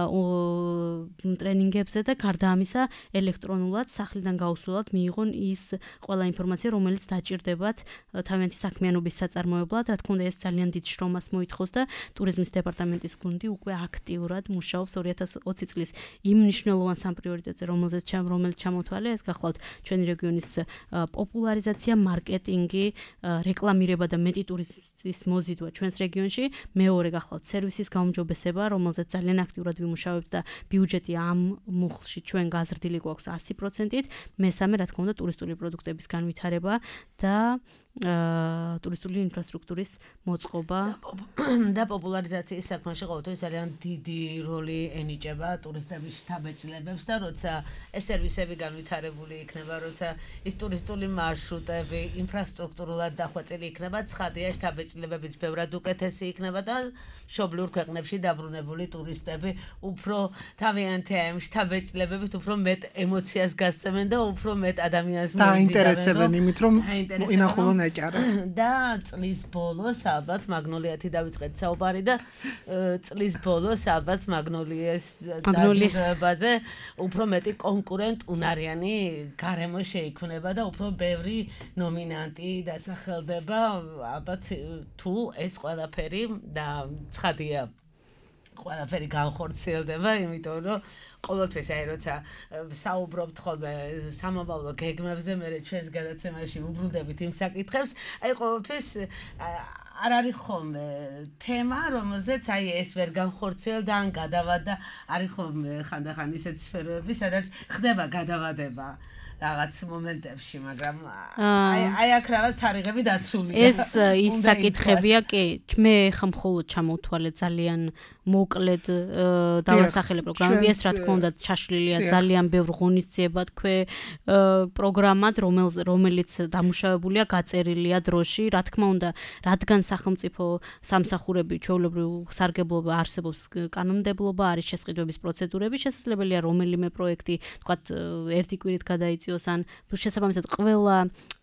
ტრენინგებზე და გარდა ამისა ელექტრონულად სახლიდან გაუსვლელად მიიღონ ის ყველა ინფორმაცია, რომელიც დაჭირდებათ თავიანთი საქმიანობის საწარმოებლად. რა თქმა უნდა ეს ძალიან დიდ შრომას მოითხოვს და ტურიზმის დეპარტამენტის გუნდი უკვე აქტიურად მუშაობს ორი ათას ოცი წლის იმ მნიშვნელოვან სამ პრიორიტეტზე, რომელზეც რომელიც ჩამოთვალე, ეს გახლავთ ჩვენი რეგიონის პოპულარიზაცია, მარკეტინგი, რეკლამირება და მეტი ტურისტის მოზიდვა ჩვენს რეგიონში, მეორე გახლავთ სერვისის გაუმჯობესება, რომელზეც ძალიან აქტიურად ვიმუშავებთ და ბიუჯეტი ამ მუხლში ჩვენ გაზრდილი გვაქვს ასი პროცენტით, მესამე რა თქმა უნდა ტურისტული პროდუქტების განვითარება და ტურისტული ინფრასტრუქტურის მოწყობა და პოპულარიზაციის საქმეში ყოველთვის ძალიან დიდი როლი ენიჭება ტურისტების შთაბეჭდილებებს და როცა ეს სერვისები განვითარებული იქნება, როცა ის ტურისტული მარშრუტები ინფრასტრუქტურულად დახვეწილი იქნება, ცხადია შთაბეჭდილებებიც ბევრად უკეთესი იქნება და მშობლიურ ქვეყნებში დაბრუნებული ტურისტები უფრო თავიანთი ამ შთაბეჭდილებებით უფრო მეტ ემოციას გასცემენ და უფრო მეტ ადამიანს დაინტერესებენ იმით, რომ ინახულონ და წლის ბოლოს ალბათ მაგნოლიათი დავიწყეთ საუბარი და წლის ბოლოს ალბათ მაგნოლიას დაჯილდოებაზე უფრო მეტი კონკურენტ უნარიანი გარემო შეიქმნება და უფრო ბევრი ნომინანტი დასახელდება ალბათ თუ ეს ყველაფერი და ცხადია ყველაფერი განხორციელდება, იმიტომ რომ ყოველთვის აი როცა საუბრობთ ხოლმე სამომავლო გეგმებზე, მე ჩვენს გადაცემაში უბრუნდებით იმ საკითხებს, აი ყოველთვის არ არის ხოლმე თემა, რომელზეც აი ეს ვერ განხორციელდა ან გადავადა, არის ხოლმე ხანდახან ისეთ სფეროები, სადაც ხდება გადავადება რაღაც მომენტებში, მაგრამ აი აი აქ რაღაც თარიღები დაცულია. ეს ის საკითხებია, კი, მე ხა მხოლოდ ჩამოვთვალე ძალიან მოკლედ დავასახელე პროგრამები, ეს რა თქმა უნდა ჩაშლილია ძალიან ბევრ ღონისძიება თქვე პროგრამად, რომელიც დამუშავებულია, გაწერილია დროში, რა თქმა უნდა, რადგან სახელმწიფო სამსახურები ჩვეულებრივ სარგებლობა არსებობს კანონმდებლობა, არის შესყიდვების პროცედურები, შესაძლებელია რომელიმე პროექტი, თქვათ ერთი კვირით გადაიწიოს ან შესაბამისად ყველა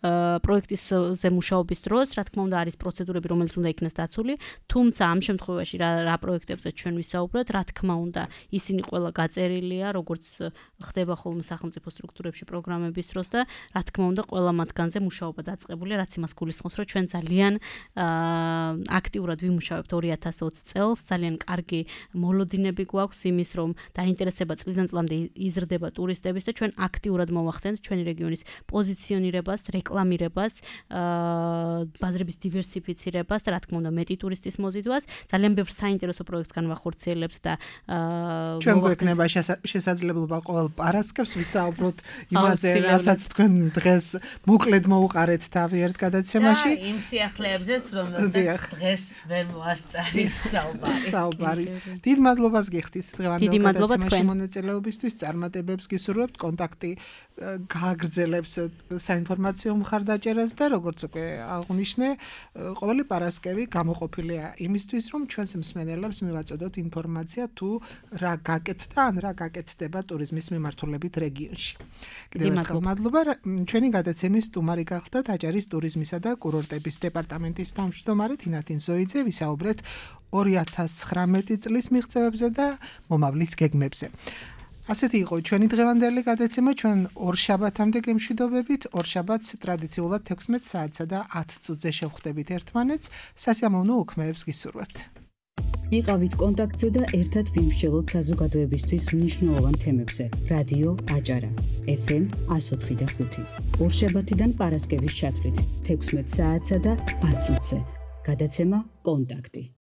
პროექტის მუშაობის დროს, რა თქმა უნდა, არის პროცედურები, რომელიც უნდა იქნას დაცული, თუმცა ამ შემთხვევაში რა რა პროექტებზე ჩვენ ვისაუბროთ, რა თქმა უნდა, ისინი ყველა გაწერილია, როგორც ხდება ხოლმე სახელმწიფო სტრუქტურებში პროგრამების დროს და რა თქმა უნდა, ყველა მათგანზე მუშაობა დაწყებულია, რაც იმას გულისხმობს, რომ ჩვენ ძალიან აქტიურად ვიმუშავებთ ორი ათას ოცი წელს, ძალიან კარგი მოლოდინები გვაქვს იმის, რომ დაინტერესება წლიდან წლამდე იზრდება ტურისტების და ჩვენ აქტიურად მოვახდენთ ჩვენი რეგიონის პოზიციონირებას, რეკლამირებას, ბაზრების დივერსიფიცირებას და რა თქმა უნდა, მეტი ტურისტის მოზიდვას, ძალიან ბევრ საინტერესო პროექტს განვახორციელებთ და ჩვენ გვექნება შესაძლებლობა ყოველ პარასკევს ვისაუბროთ იმაზე, რასაც თქვენ დღეს მოკლედ მოუყარეთ თავი ერთ გადაცემაში. იმ სიახლეებზეც, რომელსაც დღეს ვერ მოასწარით საუბარი. საუბარი. დიდ მადლობას გიხდით დღევანდელ გადაცემაში მონაწილეობისთვის, წარმატებებს გისურვებთ, კონტაქტი გააგრძელებს საინფორმაციო მხარდაჭერას და როგორც უკვე აღნიშნე, ყოველი პარასკევი გამოყოფილია იმისთვის, რომ ჩვენს მსმენელებს მივაწოდოთ ინფორმაცია თუ რა გაკეთდა ან რა გაკეთდება ტურიზმის მიმართულებით რეგიონში. კიდევ ერთხელ მადლობა. ჩვენი გადაცემის სტუმარი გახდათ აჭარის ტურიზმისა და კურორტების დეპარტამენტის თავმჯდომარე თინათინ ზოიძე, ვისაუბრეთ ორი ათას ცხრამეტი წლის მიღწევებზე და მომავლის გეგმებზე. ასეთი იყო ჩვენი დღევანდელი გადაცემა, ჩვენ ორ შაბათამდე გემშვიდობებით, ორ შაბათს ტრადიციულად თექვსმეტ საათსა და ათ წუთზე შევხვდებით ერთმანეთს, სასიამოვნო უქმეებს გისურვებთ. იყავით კონტაქტზე და ერთად ვიმსჯელოთ საზოგადოებისთვის მნიშვნელოვან თემებზე. რადიო აჭარა, ეფ ემ εκατო ოთხი და ხუთი. ორშაბათიდან პარასკევის ჩათვლით, თექვსმეტ საათსა და ათ წუთზე. გადაცემა კონტაქტი.